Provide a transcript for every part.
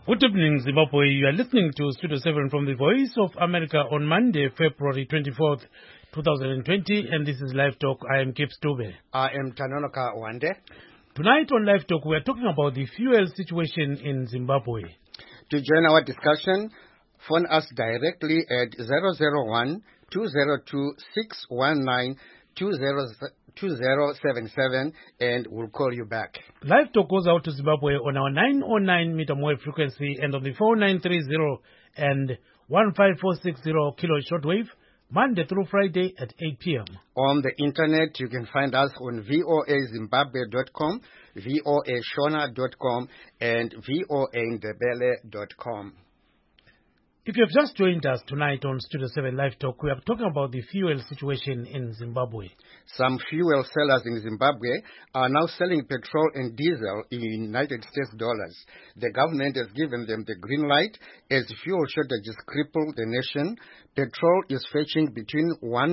Good evening, Zimbabwe. You are listening to Studio 7 from the Voice of America on Monday, February 24th, 2020, and this is Live Talk. I am Kip Stube. I am Tanonoka Wande. Tonight on Live Talk, we are talking about the fuel situation in Zimbabwe. To join our discussion, phone us directly at 001-202-619-2077 and we'll call you back. Live Talk goes out to Zimbabwe on our 909 meter wave frequency and on the 4930 and 15460 kilo shortwave, Monday through Friday at 8 p.m. On the internet, you can find us on voazimbabwe.com, voashona.com, and voandebele.com. If you have just joined us tonight on Studio 7 Live Talk, we are talking about the fuel situation in Zimbabwe. Some fuel sellers in Zimbabwe are now selling petrol and diesel in United States dollars. The government has given them the green light as fuel shortages cripple the nation. Petrol is fetching between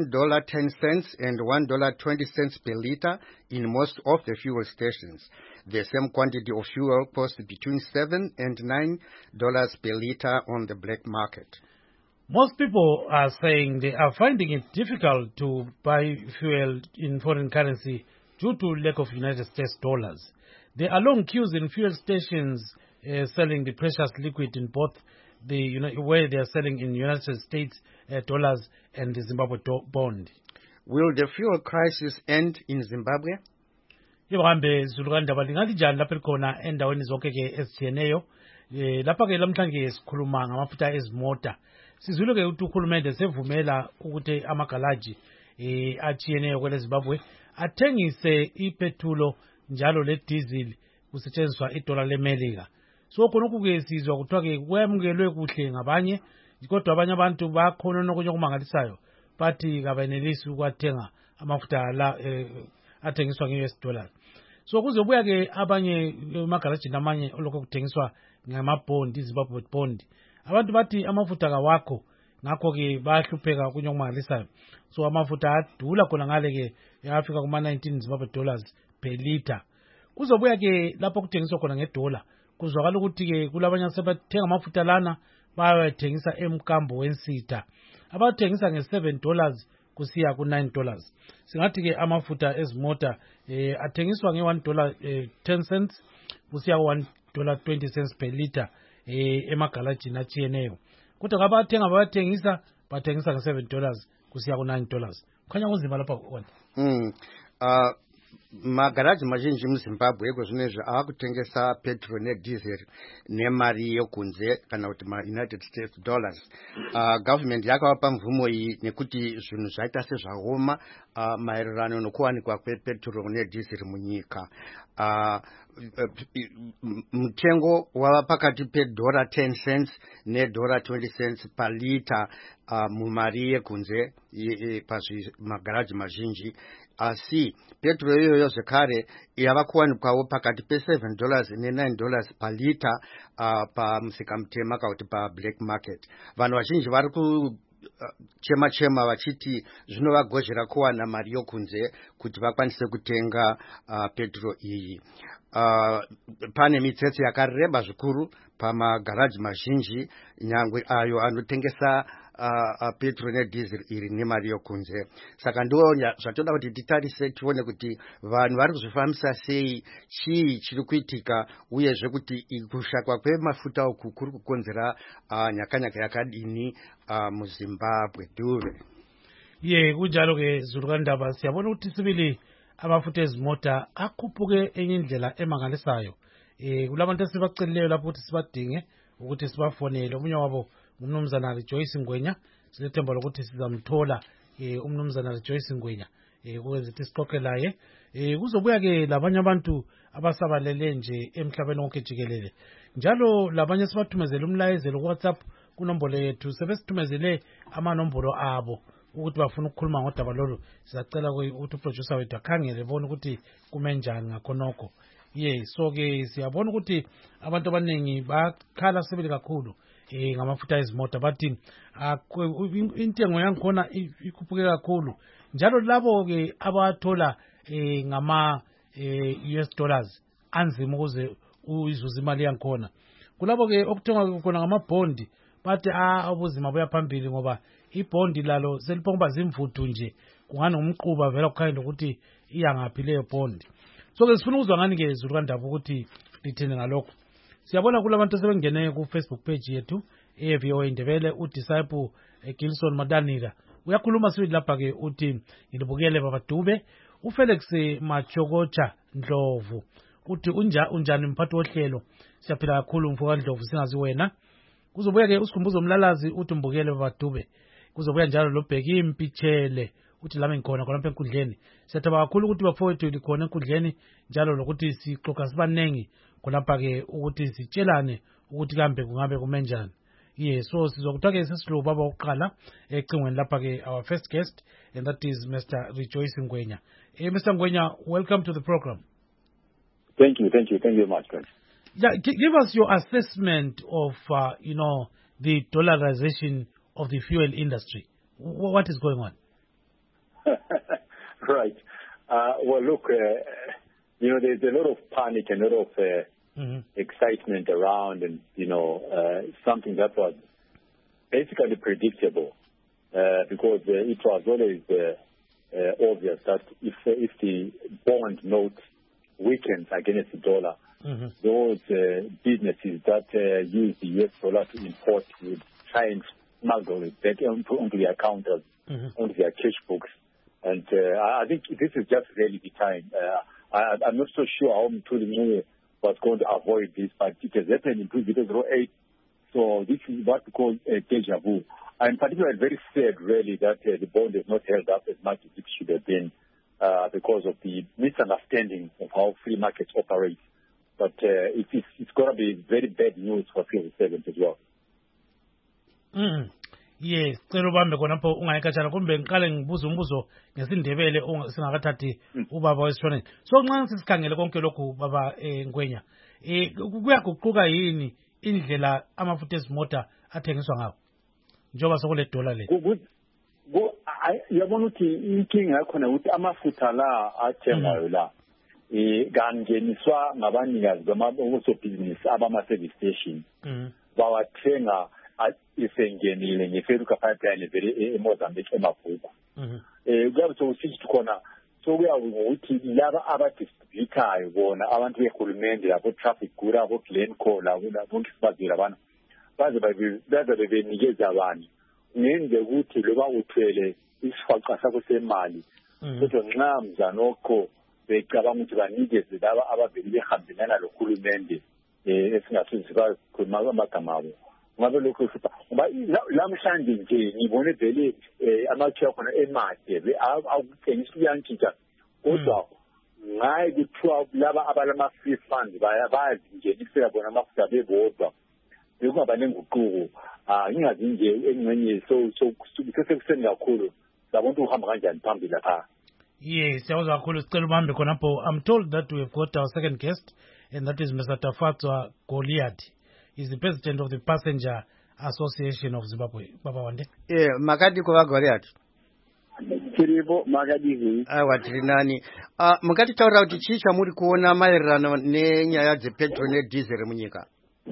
$1.10 and $1.20 per liter in most of the fuel stations. The same quantity of fuel costs between $7 and $9 per liter on the black market. Most people are saying they are finding it difficult to buy fuel in foreign currency due to lack of United States dollars. There are long queues in fuel stations selling the precious liquid in both where they are selling in United States dollars and the Zimbabwe bond. Will the fuel crisis end in Zimbabwe? Ihambe zulukandaba lingalijani lapha likhona endaweni zonke ke ezitshiyeneyo lapha ke lamhlanje sikhuluma ngamafutha ezimota. Sizwile ke ukuthi ukhulumende sevumela ukuthi amagalaji atshiyeneyo kwele Zimbabwe athengise ipetrol njalo le diesel kusetshenziswa iDollar leMelika. So khonokho ke sizwa kuthiwa ke kwemukelwe kuhle ngabanye kodwa abanye abantu bakhona nokunye okumangalisayo bathi kabenelisi ukwathenga amafutha la athengiswa nge-US dollars. So kuzobuya ke abanye emagaraji namanye olokho kuthengiswa ngamabond, iZimbabwe bond. Abantu bathi amafutha kawakho ngakho ke bayahlupheka kunye okumangalisayo. So amafutha adula khona ngale ke yafika kuma 19 Zimbabwe dollars per liter. Kuzobuya ke lapho kuthengiswa khona ngedollar. Kuzwakala ukuthi ke kulabanye asebathenga amafutha lana bayathengisa emkambo wensitha. Abathengisa nge$7 kusiya ku$9. Singathi ke amafutha ezimota athengiswa nge$1.10 kusiya ku$1.20 per liter emagalajini atshiyeneyo. Kodwa ngabathenga bathengisa nge$7 kusiya ku$9. Kukhanya kunzima lapha wona. Magaraji mazhinji muZimbabwe kwezvinezvi akutengesa petrol nediesel nemari yekunze kana kuti United States dollars. Government yakavapa mvumo iyi nekuti zvinhu zvaita sezvaoma maererano nokuwanikwa kwepetrol nediesel munyika. Mutengo wava pakati $10 ne$20 per liter mumari yekunze pazvimagaraji mazhinji. Asi petrol iyoyo zvekare yava kuwanikwawo pakati $7 ne$9 per liter pamusika mutema kana kuti pablack market. Vanhu vazhinji vari kuchema vachiti zvinovagozhera kuwana mari yokunze kuti vakwanise kutenga petrol iyi. Pane mitsetse yakareba zvikuru pamagaraji mazhinji nyangwe ayo anotengesa petrol nediesel iri nemari yokunze. Saka ndiwo zvatoda kuti titarise tione kuti vanhu vari kuzvifambisa sei, chii chiri kuitika uyezve kuti kushakwa kwemafuta uku kuri kukonzera nyakanyaka yakadini muZimbabwe. Duve kunjalo ke zulukandaba siyabona ukuthi sibili amafutha ezimota akhuphuke enye indlela emangalisayo. Kulabantu esibacelileyo lapho ukuthi sibadinge ukuthi sibafonele. Omunye wabo umnumzana Rejoice Ngwenya. Silethemba lokuthi sizamthola umnumzana Rejoice Ngwenya ukuze sixoxe laye. Kuzobuya ke labanye abantu abasabalele nje emhlabeni wonke jikelele. Njalo labanye sibathumezele umlayezelo ku WhatsApp kunombolo yethu. Sebesithumezele amanombolo abo ukuthi bafuna ukukhuluma ngodaba lolu. Sizacela ukuthi uproducer wethu akhangele bona ukuthi kumenjani ngakhonokho. So ke siyabona ukuthi abantu abaningi bakhala sebele kakhulu ngamafutha ezimota bathi intengo yankhona ikhuphuke kakhulu. Njalo labo ke abathola ngama US dollars anzima ukuze uyizuza imali yankhona. kulapho ke okuthengwa khona ngamabhondi bathi ubuzima buya phambili ngoba ibhondi lalo seliphonga zimvuthu nje kungani ngumquba vela kukhanya ukuthi iyangaphi leyo bhondi. So ke sifuna ukuzwa ngani ke Zulu kaNdaba ukuthi lithini ngalokho. Siyabona kulabantu sebengene ku Facebook page yethu eVOA Indebele uDisciple Gilson Madanira uyakhuluma sibili lapha ke uthi ngilibukele baba Dube. uFelix Machokocha Ndlovu uthi unjani mphathi wohlelo siyaphila kakhulu mfoka Ndlovu singazi wena. Kuzobuya ke usikhumbuzo umlalazi uthi mbukele baba Dube. Kuzobuya njalo lo Bheki Impitshele uthi lami ngikhona khona enkundleni. Siyathaba kakhulu ukuthi bafowethu likhona enkundleni njalo lokuthi sixoxa sibanengi khonapha ke ukuthi sitshelane ukuthi kambe kungabe kumenjani. Yes, so sizokuthiwa ke sesilo baba oqala ecingweni lapha ke our first guest, and that is Mr. Rejoice Ngwenya. Mr. Ngwenya, welcome to the program. Thank you very much, friend. Yeah, give us your assessment of the dollarization of the fuel industry. What is going on? Right. Well, look, there's a lot of panic and a lot of excitement around, and something that was basically predictable, because it was always obvious that if the bond note weakens against the dollar, those businesses that use the US dollar to import would try and smuggle it back onto their counters, onto their cash books. And I think this is just really the time. I'm not so sure how Mthuli was going to avoid this, but it has happened in 2008. So this is what we call a deja vu. I'm particularly very sad, really, that the bond is not held up as much as it should have been because of the misunderstanding of how free markets operate. But it's going to be very bad news for civil servants as well. Yes, cela ubambe khonapho ungayikhatshana kumbe ngiqale ngibuza umbuzo ngesindebele singakathathi ubaba wesishoneni. So nxa sisikhangele konke lokhu baba Ngwenya, kuyaguquka yini indlela amafutha ezimota athengiswa ngawo njengoba sokule dollar le? Yabona ukuthi inkinga yakhona ukuthi amafutha la athengwayo la kangeniswa ngabanikazi bamabhizinisi abama-service station, bawathenga isengenile ngeferuka pipeline vele eMozambique eMabhuku. Kuyabe sokusithi khona sokuya ngokuthi laba abadistributayo bona abantu behulumende labo traffic gura abo Glencore labo bonke sibazile abantu baze benikeza abantu ngenze ukuthi loba uthwele isifaqa sakho semali kodwa nxa mzanokho becabanga ukuthi banikeze laba abaveli behambelana lohulumende esingasizi bakhuluma amagama abo. Ngabe lokho lamhlanje nje ngibone vele amathiwa khona emade awuthengisa uyantshintsha kodwa ngaye kuthiwa laba abalama-free funds bayazingenisela bona amafutha bebodwa bekungaba nenguquko. Ngingazi nje engxenye sesekuseni kakhulu sabona ukuthi uhamba kanjani phambili lapha. Yes, siyawuzwa kakhulu sicela ubambe khonapho. I'm told that we've got our second guest, and that is Mr. Tafatswa Goliath. He's the president of the Passenger Association of Zimbabwe. Baba Wande. Makadi kwa Goliath. Kiribo makadi. Watiri nani. Mukati taura kuti chicha muri kuona maererano nenyaya dzepetrol nedizeri munyika.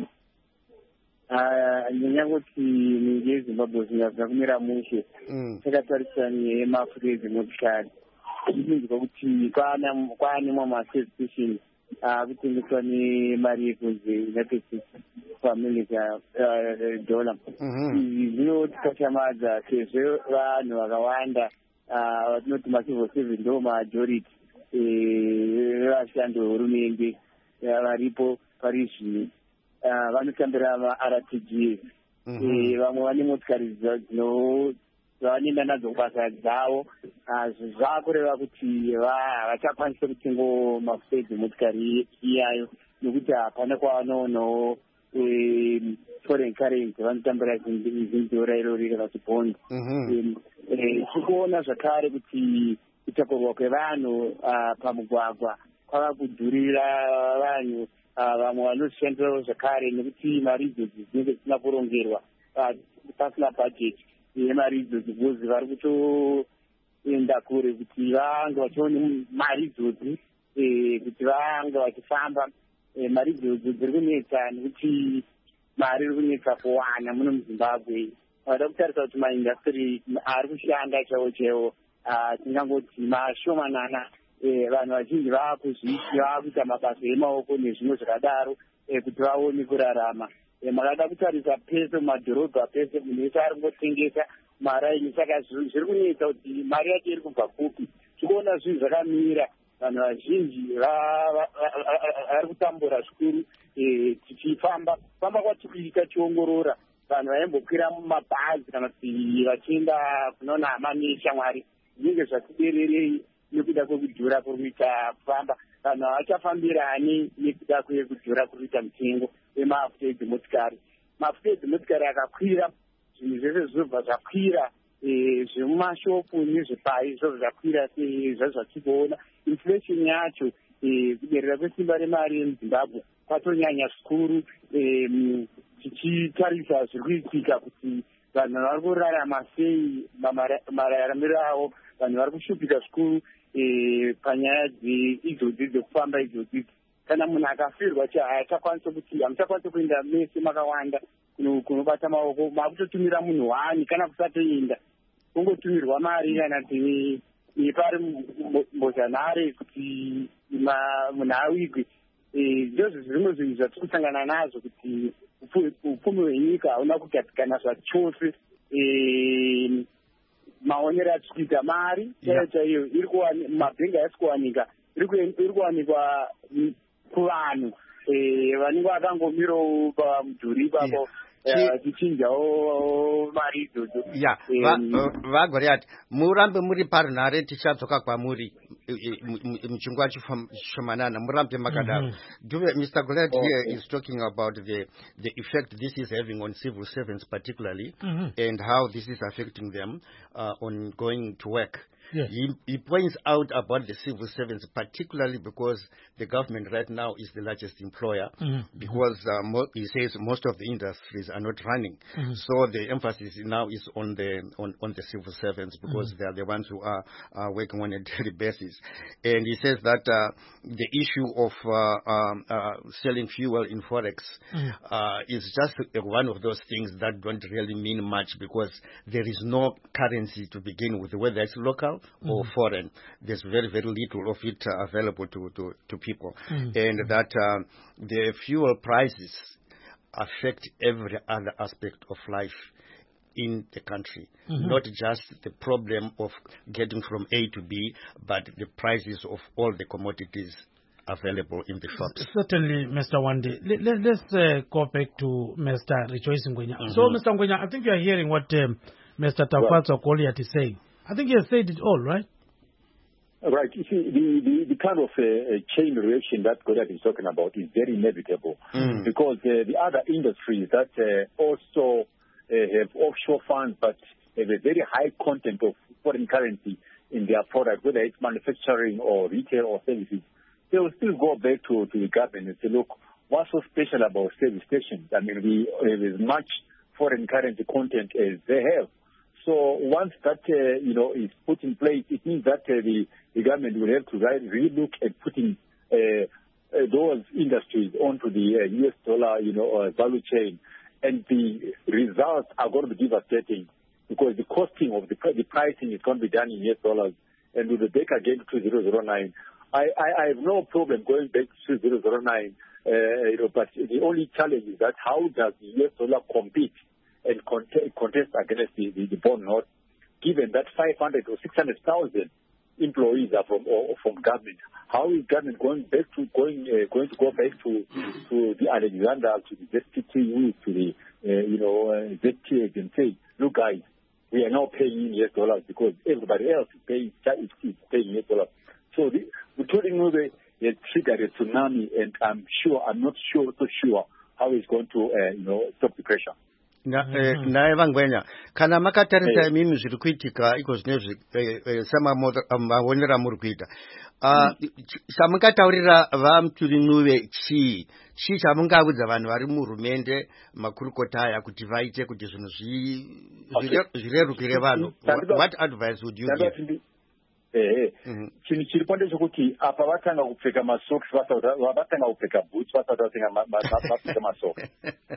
Nyanya kuti neZimbabwe zvingakumira mushe. Takatarisana nemafuta ezimotikari. Zvinonzwa kuti kwaane mama-service station kutengeswa nemari yekunze United States America dollar. Zvinotikashamadza sezvo vanhu vakawanda vatinoti macivil servant ndo majority vevashandi vehurumende varipo pari zvino vanotambira ma-RTGs. Vamwe vane motikari dzavanoenda nadzo kubasa dzavo. Zvakureva kuti havachakwanisa kutenga mafuta edzimotikari iyayo nekuti hapana kwavanoonawo foreign currency vanotambira zindora irori kana kuti bond. Tikuona zvakare kuti kutakurwa kwevanhu pamugwagwa kwava kudhurira vanhu. Vamwe vanozvishandirawo zvakare nekuti mari idzodzi dzinenge dzisina kurongerwa pasina bhajeti yemari idzodzi because vari kutoenda kure kuti vange vachiona mari idzodzi kuti vange vachifamba. Mari idzodzi dziri kunetsa nekuti mari iri kunetsa kuwana muno muZimbabwe. Vada kutarisa kuti maindastry ari kushanda chaiwo tingangoti mashomanana. Vanhu vazhinji vakuita mabasa emaoko nezvimwe zvakadaro kuti vaone kurarama. Makada kutarisa pese mumadhorobha pese munhu wese ari kungotengesa maraini, saka zviri kunetsa kuti mari yacho iri kubva kupi. Tikuona zvinhu zvakamira, vanhu vazhinji vari kutambura zvikuru. Tichifamba kwatiri kuita tiongorora, vanhu vaimbokwira mumabhazi kana kuti vachienda kunoona hama neshamwari, zvinenge zvatibererei nekuda kwekudhura kuri kuita kufamba. Vanhu havachafambirani nekuda kwekudhura kuri kuita mitengo yemafuta edzimotikari. Mafuta edzimotikari akakwira, zvinhu zvese zvinobva zvakwira, zvemumashopu nezvepai zvobva zvakwira sezvazvatinoona. Inflation yacho, kuderera kwesimba remari muZimbabwe kwatonyanya zvikuru. Tichitarisa zviri kuitika kuti vanhu vari kurarama sei, mararamiro avo, vanhu vari kushupika zvikuru panyaya idzodzi dzekufamba idzodzi. Kana munhu akafirwa hamuchakwanisa kuenda mese makawanda kunobata maoko, makutotumira munhu wani kana kusatoenda, kungotumirwa mari kana kuti nepari mbozhanhare kuti munhu awigwe. Ndozvo zvimwe zvinhu zvatiri kusangana nazvo kuti upfumi hwenyika hauna kugadzikana zvachose. Maonero atiri kuita mari chaiyo iri mabhengi haisi kuwanika, iri kuwanikwa kuvanhu vanenge vakangomirawo pamudhuri ipapo tichinjawo mari idzodzo. Vagoriati, murambe muri parunhare, tichadzoka kwamuri muchinguva chishomanana, murambe makadaro. Mr. Goliath here is talking about the effect this is having on civil servants particularly, and how this is affecting them on going to work. Yes. He points out about the civil servants, particularly because the government right now is the largest employer, because he says most of the industries are not running. So the emphasis now is on the civil servants, because they are the ones who are working on a daily basis. And he says that the issue of selling fuel in Forex is just one of those things that don't really mean much, because there is no currency to begin with, whether it's local or foreign. There's very, very little of it available to people. And that the fuel prices affect every other aspect of life in the country, not just the problem of getting from A to B, but the prices of all the commodities available in the shops. Certainly, Mr. Wande. Let's go back to Mr. Rejoice Ngwenya. So, Mr. Ngwenya, I think you are hearing what Mr. Tafatso Goliath is saying. I think he has said it all, right? Right. You see, the kind of chain reaction that Goliath is talking about is very inevitable, because the other industries that also have offshore funds but have a very high content of foreign currency in their product, whether it's manufacturing or retail or services, they will still go back to the government and say, look, what's so special about service stations? I mean, we have as much foreign currency content as they have. So once that is put in place, it means that the government will have to really look at putting those industries onto the US dollar value chain, and the results are going to be devastating, because the costing of the pricing is going to be done in US dollars, and with the back again to 2009. I have no problem going back to 2009, but the only challenge is that how does the US dollar compete and contest against the bond note, given that 500 or 600,000 employees are from government? How is government going to go back to the Alexander, to the ZTU, to the ZTAs and say, look guys, we are now paying in US dollars because everybody else is paying US dollars. So we're telling you they triggered a tsunami, and I'm not so sure how it's going to stop the pressure. Naye Vangwenya, kana makatarisa imimi zviri kuitika iko zvinezvi samaonera muri kuita, samungataurira vamuturinuve chii chamungaudza vanhu vari muhurumende, makurukota aya, kuti vaite kuti zvinhu zvirerukire vanhu? What advice would you give? chinhu chiripo ndechekuti apa vatanga kupfeka masocks vatanga kupfeka boots vasati vapfeka masocks.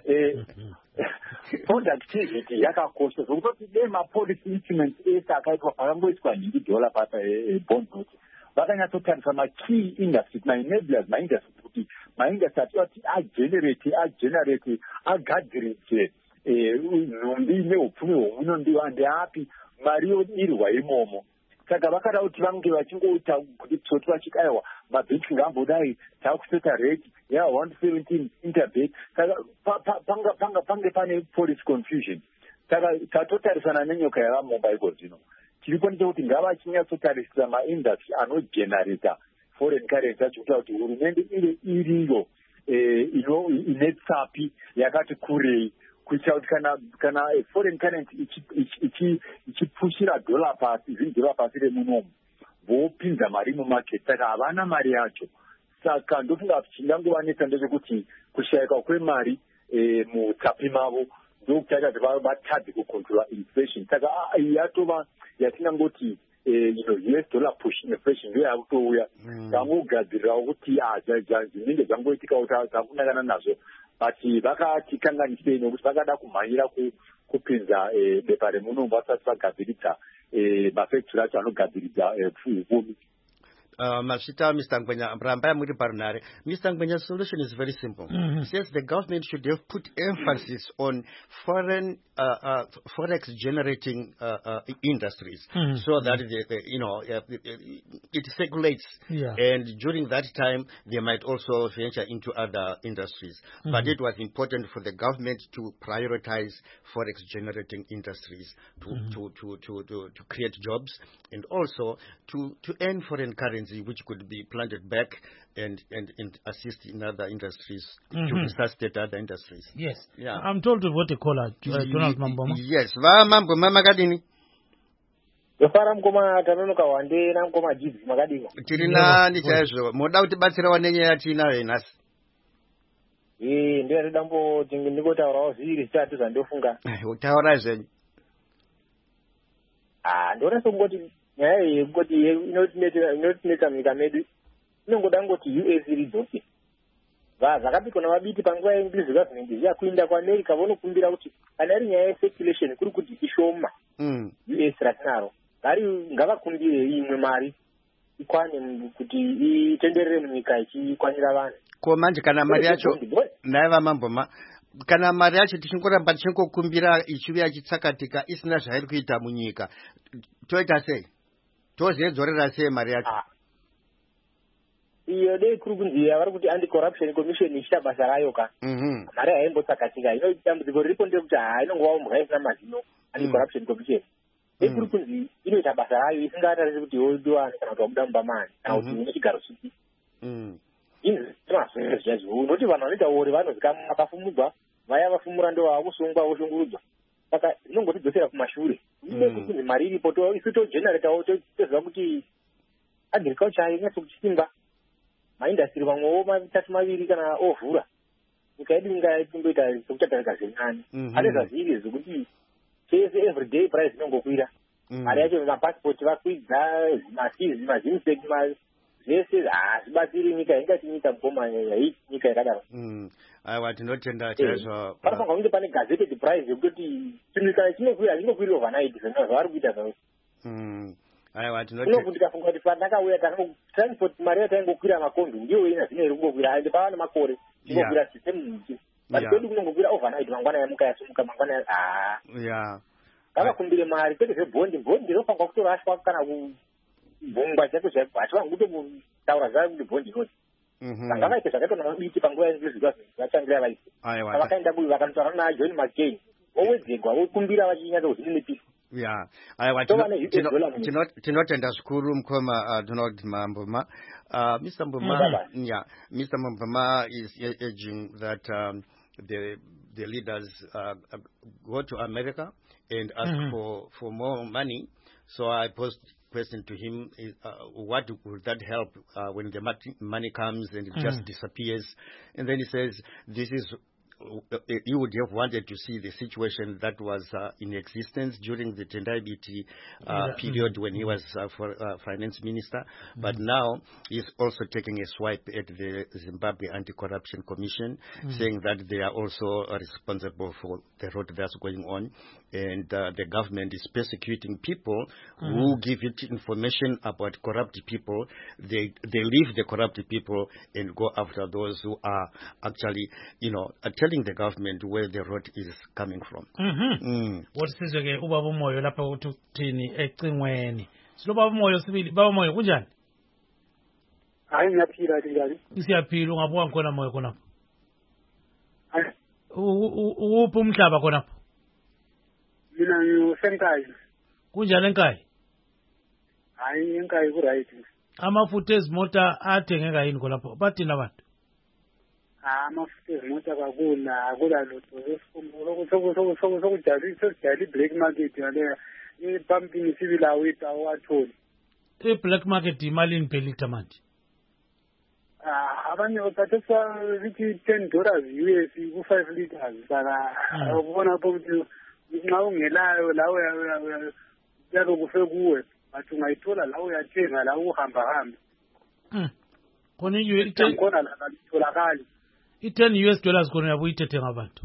Productivity yakakosha zvokutoti dei mapolicy instruments ese akaitwa pakangoiswa $90 papa bond note vakanyatsotarisa makey industry maenablers maindustry kuti maindustry atinoti agenerate agadzirise nhumbi neupfumi hwemuno ndeapi mari yodirwa imomo. Saka vakada kuti vange vachingoita kuti tsoti vachikaiwa mabhenki ngambodai takuseta rate 117 interbet. Saka pange pane policy confusion. Saka tatotarisana nenyoka yavamobile zvino tiripo ndechekuti ngavachinyatsotariisa maindustry anogenerata foreign currency achikuita kuti hurumende iriyo ine tsapi yakati kurei kuitira kuti kana foreign currency ichipushira dollar pasi $1 pasi remunomu vopinza mari mumarket. Saka havana mari yacho. Saka ndofunga chingangovanetsa ndechekuti kushayika kwemari mutsapi mavo ndokutaita kuti vatadze kucontrola inflation. Saka yatova yatingangoti US dollar push inflation ndiyo yakutouya vangogadzirirawo kuti zvinenge zvangoitika kuti takunangana nazvo but vakati kanganisei nokuti vakada kumhanyira kupinza bepa remunomu vasati vagadziridza mafactory acho anogadziridza upfumi. Mashita, Mr. Ngwenya, Mrambaya Muri Parnare. Mr. Ngwenya's solution is very simple. Says the government should have put emphasis on forex generating industries so that it circulates. Yeah. And during that time, they might also venture into other industries. But it was important for the government to prioritize forex generating industries to create jobs and also to earn foreign currency, which could be planted back and assist in other industries to resuscitate other industries. Yes. Yeah. I'm told to vote a caller, Donald Mamboma. Yes. Mamboma Magadini. Yofara mkoma tanonoka wande na mkoma jizi magadini. Tirina ni chazo. Moda utibatsira wanenye yatina enasi. Ndiye ndambo ndiko taurawo zviri zitatu zvandofunga. Utaura zvenyu. Ndona songoti nyaya yekuti inotinetsa munyika medu inongoda ngoti US iri dzose zvakapikwa navabiti panguva yeingirizi gavhmendi zviyakuinda kuamerica vonokumbira kuti kana iri nyaya yecirculation kuri kuti ishoma US ratinaro ngavakumbire imwe mari ikwane kuti itenderere munyika ichikwanira vanhu. Ko manje kana mari yacho naye vamamboma kana mari yacho tichingoramba tichingokumbira ichiuya chitsakatika isina zvairi kuita munyika toita sei? Tozedzorera sei mari yacho? Iyo dei kuri kunzi vari kuti anti-corruption commission ichita basa rayo ka mari haimbotsakatika. Ino dambudziko riripo ndekuti inongova mhuka isina mazino anti-corruption commission dei kuri kunzi inoita basa rayo isingatarisi kuti yoidiwani kana kuti wabuda mubamani kana kuti une chigaro chipi. Unoti vanhu vanoita ori vanozikama vakafumudzwa vaya vafumura ndo vakusungwa voshungurudzwa. Saka inongotidzosera kumashure. Ine kuti mari iripo isu togeneratawo toziva kuti agriculture inatso kuchisimba maindastry vamwewo matatu maviri kana ovhura nyika yedu inga ichimboita sekuchatarika zvenyani ane zvazviri zvekuti chese everyday price inongokwira mari yacho mapasipoti vakwidza zvimafizi mazimsek zvese hazvibatsiri nyika ingati nyika mukoma yaiti nyika yakadaro. Aiwa tinotenda chaizvo. Panofanirwa kunge pane gazetted price yekuti chinhu kana chinokwira overnight zvavari kuita zvavo. Aiwa tinoti tikafunga kuti pandakauya transport mari yataingokwira makombi ndiyo ina zvino iri kungokwira ande pava nemakore ingokwira system muti but kwedu kunongokwira overnight mangwana yamuka yasumuka mangwana ngavakumbire mari kwete zvebhondi inofanirwa kutorashwa kana kubhongwa chaiko chaiko hachivangu kutotaura zvavo kuti bhondi inoti sanga vaite zvakaitwa namabiti panguva vachangira vaise vakaenda buyi vakanotaura najohn mccain vowedzerwa vokumbira vachinyatsozinimipisa. Yeah, tinotenda zvikuru mukoma Donald Mamboma. Mr. Mboma, Mr. Mamboma is urging that the leaders go to America and ask for more money. So I posed question to him: what would that help when the money comes and it just disappears? And then he says, "This is you would have wanted to see the situation that was in existence during the Tendai Biti period when he was finance minister. But now he's also taking a swipe at the Zimbabwe Anti-Corruption Commission, saying that they are also responsible for the road that's going on. And the government is persecuting people who give it information about corrupt people. They leave the corrupt people and go after those who are actually, telling the government where the road is coming from. What is ke ubaba umoyo lapha uthini ecingweni. Silo baba umoyo sibili, baba umoyo kunjani? Hayi ngiyaphila njani? Siyaphila ungabuka khona moyo khona. Uphi umhlaba khona? Mina ngisenkayi. Kunjani enkayi? Hayi enkayi ku right. Amafutha ezimota athengeka yini khonapho? Bathina abantu? Amafutha ezimota akula lutho esikhumbulo sokujali black market yale ipumping sibila wita watholi. Black market imalini per liter manje? Abanye bathatha lithi $10 US ku 5 liters saka ubona ukuthi nxa ungelayo lawo yalo kufe kuwe bathi ungayithola lawo uyathenga lawo uhamba hamba. Khona khona la litholakali. $10 US khona uyabuyithethe ngabantu.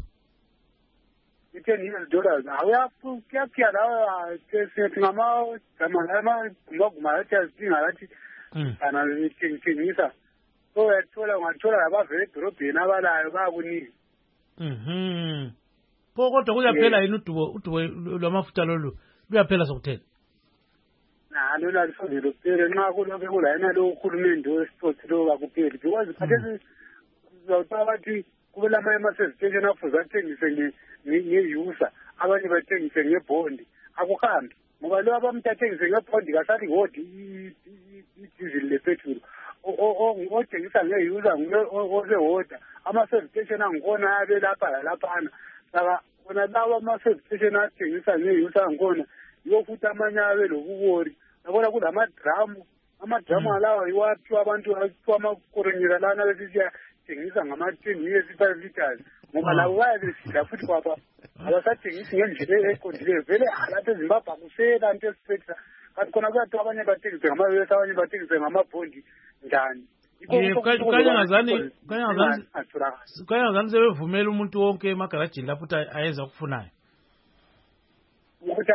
$10 awuyaphuya lawo sethi ngama yathi asidinga lathi ana ngithengisa. So ungathola labavele edorobheni abalayo bayakunika. Pho kodwa kuyaphela yini udubo lwamafutha lolu luyaphela sokuthela? Nalo lalifanele kuphela nxa kulokho kulayena lo uhulumende wesiphothi lo kakupheli because khathesi uzawuthola bathi kube ama-service station afuze athengise nge-user abanye bathengise ngebhondi akuhambi ngoba lo abantu athengise ngebhondi kasathi ngodi idizili lepetrol othengisa nge-user osehoda ama-service station angkhona abe lapha lalaphana saka wona lawa ama-service station athengisa nge-user angkhona yiwo futhi amanye abe lobuwori yabona kulamadramu alawa iwaphiwa abantu aphiwa amakoronyera lana besiya thengisa ngama-10 years 5 liters ngoba lawo bayabesida futhi kwaba abasathengisi ngendlela eqondileyo vele lapha eZimbabwe akusela into esiphetha kanti khona kuyathiwa abanye bathengise ngama-US abanye bathengise ngamabhondi njani. Kanyangazani sebevumela umuntu wonke emagarajini lapho ukuthi ayenza okufunayo ukuthi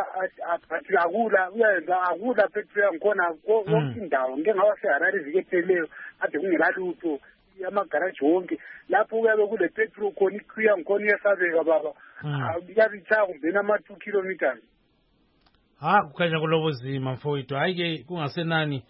akula petrol yangikhona konke indawo ngeke ngaba seHarare iviki ephelileyo ade kungela lutho amagaraji wonke lapho kuyabe kule petrol khona iqhiwu yangikhona iyasabeka baba iyabitshaya kumbeni ama-2 kilometers. Kukhanya kulobuzima mfowethu hayi-ke kungasenani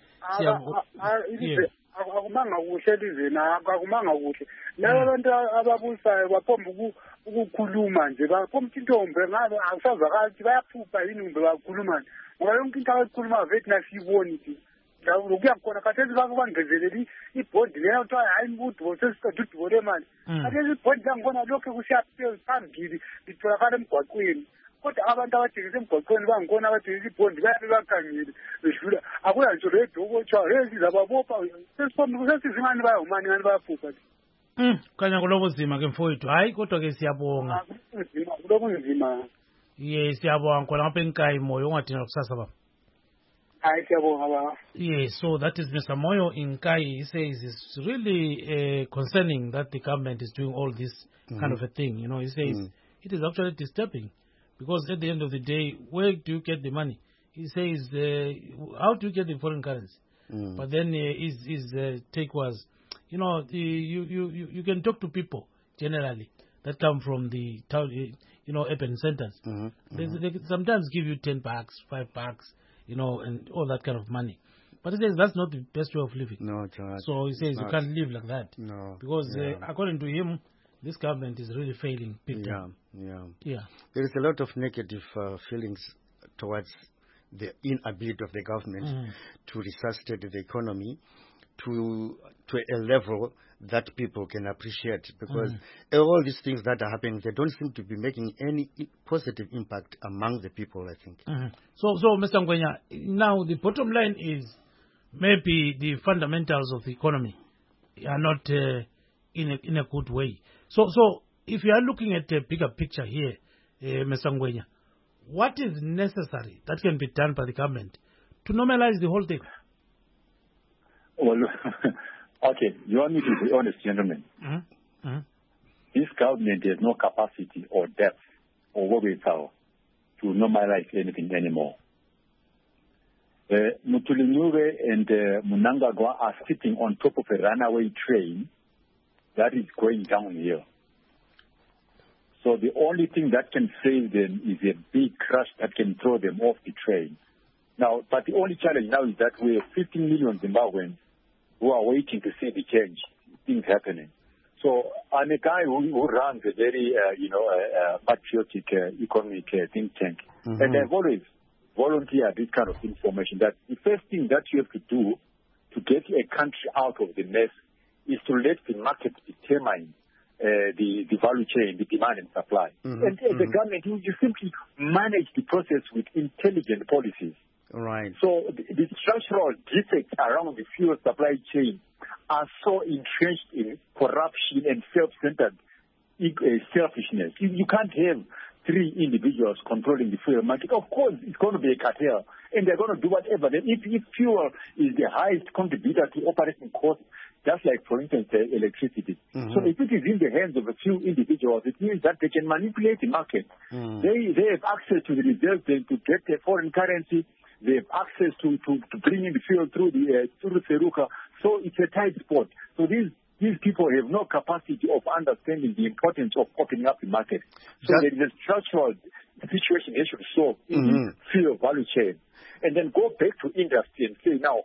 akumanga kuhle elizweni akumanga kuhle laba abantu ababusayo bapomba ukukhuluma nje bapomba intombe ngabe akusazakali ukuthi bayaphupha yini kumbe bakhuluma nje ngoba yonke into abayikhuluma vethi nasiyiboni nje kuyakhona khathesi bangezeleli ibhondi leyo kuthiwa hayi udubo sesiqeda udubo lemali khathesi ibhondi langikhona lokhu kusiyaphambili litholakala emgwaqweni kodwa abantu abathengisa emgwaqweni bangikhona abathengisa ibhondi bayabe bakhangile bedlula akula ntsho ledoko kuthiwa hey sizababopha sesizingani bayawumani ngani bayaphupha. Khanya kulobuzima ke mfowethu hayi kodwa-ke siyabonga kulobunzima siyabonga khona ngapha enkayi moyo ungadinga kusasa baba. Yes, so that is Mr. Moyo in Kai. He says it's really concerning that the government is doing all this kind of a thing. He says it is actually disturbing because at the end of the day, where do you get the money? He says, how do you get the foreign currency? But then his take was, you can talk to people generally that come from the town, urban centers. They sometimes give you $10, $5. And all that kind of money. But he says that's not the best way of living. No, George. So he says you can't live like that. No. Because according to him, this government is really failing big time. Yeah. There is a lot of negative feelings towards the inability of the government to resuscitate the economy to a level that people can appreciate, because all these things that are happening, they don't seem to be making any positive impact among the people, I think. So Mr. Ngwenya, now the bottom line is maybe the fundamentals of the economy are not in a good way. So if you are looking at a bigger picture here, Mr. Ngwenya, what is necessary that can be done by the government to normalize the whole thing? Well, okay, you want me to be honest, gentlemen. Mm-hmm. Mm-hmm. This government has no capacity or depth or wherewithal to normalize anything anymore. Mutulinyuve and Mnangagwa are sitting on top of a runaway train that is going downhill. So the only thing that can save them is a big crash that can throw them off the train. Now, but the only challenge now is that we have 15 million Zimbabweans who are waiting to see the change, things happening. So I'm a guy who runs a very, patriotic economic think tank. Mm-hmm. And I've always volunteered this kind of information that the first thing that you have to do to get a country out of the mess is to let the market determine the value chain, the demand and supply. Mm-hmm. And the government, you simply manage the process with intelligent policies. Right. So the structural defects around the fuel supply chain are so entrenched in corruption and self-centered selfishness. You can't have three individuals controlling the fuel market. Of course, it's going to be a cartel, and they're going to do whatever. If fuel is the highest contributor to operating costs, just like, for instance, electricity. Mm-hmm. So if it is in the hands of a few individuals, it means that they can manipulate the market. Mm. They have access to the reserve bank to get a foreign currency. They have access to bring in the fuel through the Seruka. So it's a tight spot. So these people have no capacity of understanding the importance of opening up the market. So there is a structural situation they should solve in the fuel value chain. And then go back to industry and say, now,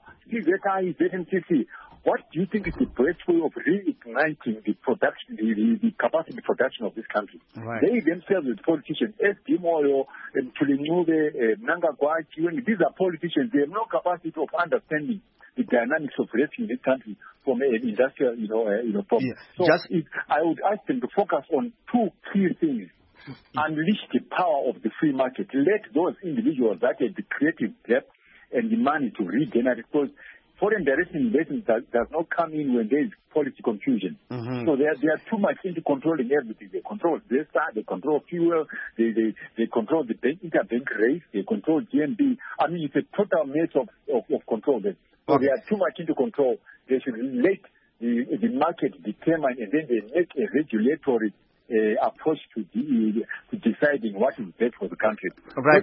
ZNCC, what do you think is the best way of reigniting the production, the capacity production of this country? Right. They themselves, as politicians, Dimoyo, Tulinyuve, Mnangagwa, these are politicians. They have no capacity of understanding the dynamics of rescuing this country from an industrial, problem. Yeah. So I would ask them to focus on two key things. Unleash the power of the free market. Let those individuals that have the creative depth and the money to regenerate. Because foreign direct investment does not come in when there is policy confusion. Mm-hmm. So they are too much into controlling everything. They control DESA, they control fuel, they control the interbank rates, they control GMB. I mean, it's a total mess of control there. So they are too much into control. They should let the market determine, and then they make a regulatory approach to deciding what is best for the country. Right.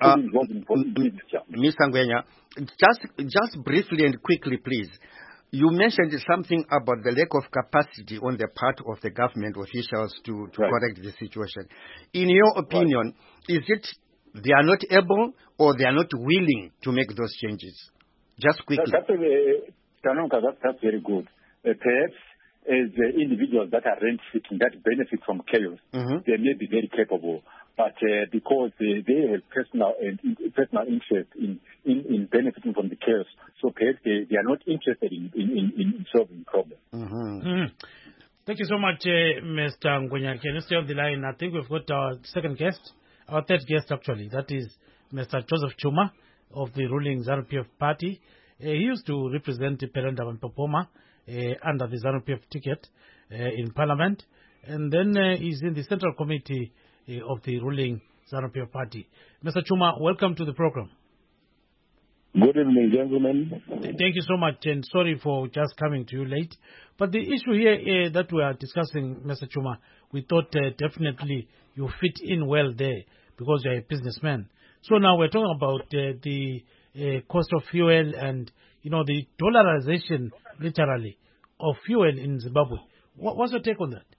Mr. Ngwenya, just briefly and quickly, please. You mentioned something about the lack of capacity on the part of the government officials to correct the situation. In your opinion, is it they are not able or they are not willing to make those changes? Just quickly. That's very good. Perhaps as individuals that are rent-seeking, that benefit from chaos, they may be very capable. But because they have personal interest in benefiting from the chaos, so perhaps they are not interested in solving the problem. Mm-hmm. Mm. Thank you so much, Mr. Ngwenya. Can you stay on the line? I think we've got our third guest actually. That is Mr. Joseph Chuma of the ruling ZANU-PF party. He used to represent Perenda Mpopoma under the ZANU-PF ticket in Parliament, and then he's in the Central Committee of the ruling ZANU-PF party. Mr. Chuma, welcome to the program. Good evening, gentlemen. Thank you so much, and sorry for just coming to you late. But the issue here that we are discussing, Mr. Chuma, we thought definitely you fit in well there because you're a businessman. So now we're talking about the cost of fuel and, the dollarization, literally, of fuel in Zimbabwe. What's your take on that?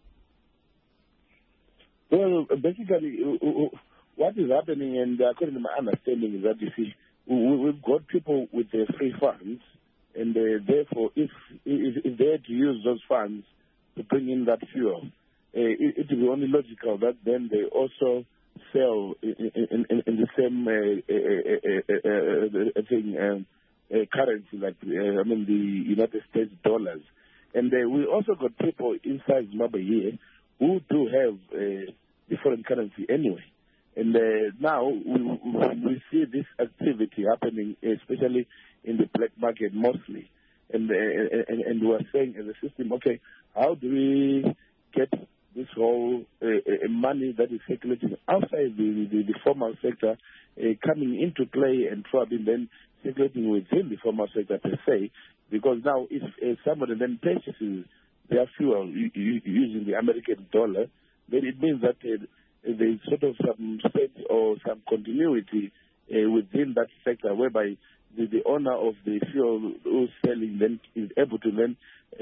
Well, basically, what is happening, and according to my understanding, is that, you see, we've got people with free funds, and therefore, if they had to use those funds to bring in that fuel, it would be only logical that then they also sell in the same currency, like the United States dollars. And we also got people inside Zimbabwe here who do have the foreign currency anyway. And now we see this activity happening, especially in the black market and we're saying as a system, okay, how do we get this whole money that is circulating outside the formal sector coming into play and probably then circulating within the formal sector per se, because now if somebody then purchases their fuel using the American dollar, then it means that there is sort of some sense or some continuity within that sector, whereby the owner of the fuel who's selling then is able to then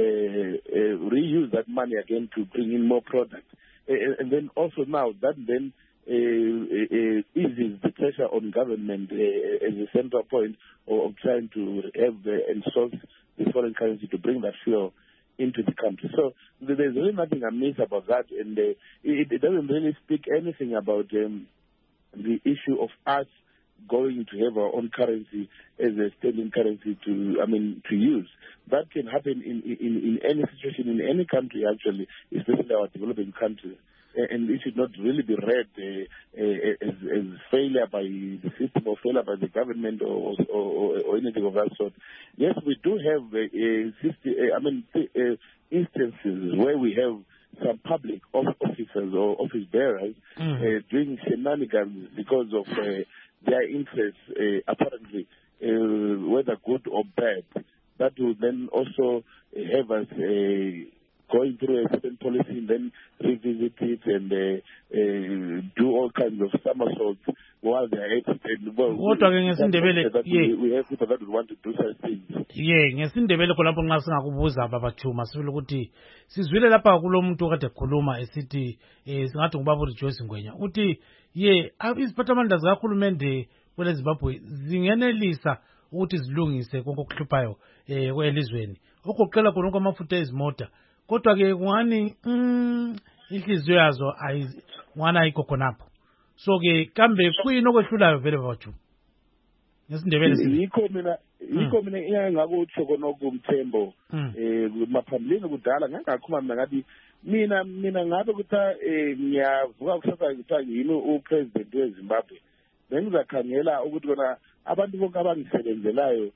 reuse that money again to bring in more product. And then also now that then eases the pressure on government as a central point of trying to have and source the foreign currency to bring that fuel into the country. So there's really nothing amiss about that, and it doesn't really speak anything about the issue of us going to have our own currency as a standing currency to use. That can happen in any situation, in any country actually, especially our developing countries. And it should not really be read as failure by the system or failure by the government or anything of that sort. Yes, we do have instances where we have some public officers or office bearers doing shenanigans because of their interests, apparently, whether good or bad. That will then also have us going through a certain policy and then revisit it and do all kinds of somersaults while they're at it. Well, we have people that want to do such things. Yeah, ngesindebele khonapho nxa singakubuza ababathuma sibile ukuthi sizwile lapha kulomuntu okade ekhuluma esithi singathi ngubaba uRejoice Ngwenya uthi iziphathamandla zikahulumende kwele Zimbabwe zingenelisa ukuthi zilungise konke okuhluphayo kwelizweni okuqela khona kwamafutha ezimota kodwa ke kungani inhliziyo yazo ngwana ayikho khonapho so ke kambe kuyini okwehlulayo vele babathuma ngesindebele yikho mina engakutsho konokumthembo maphambilini kudala ngangakhuluma mina ngathi mina ngabe kuthiwa ngiyavuka kusasa kuthiwa yimi upresident weZimbabwe bengizakhangela ukuthi kona abantu bonke abangisebenzelayo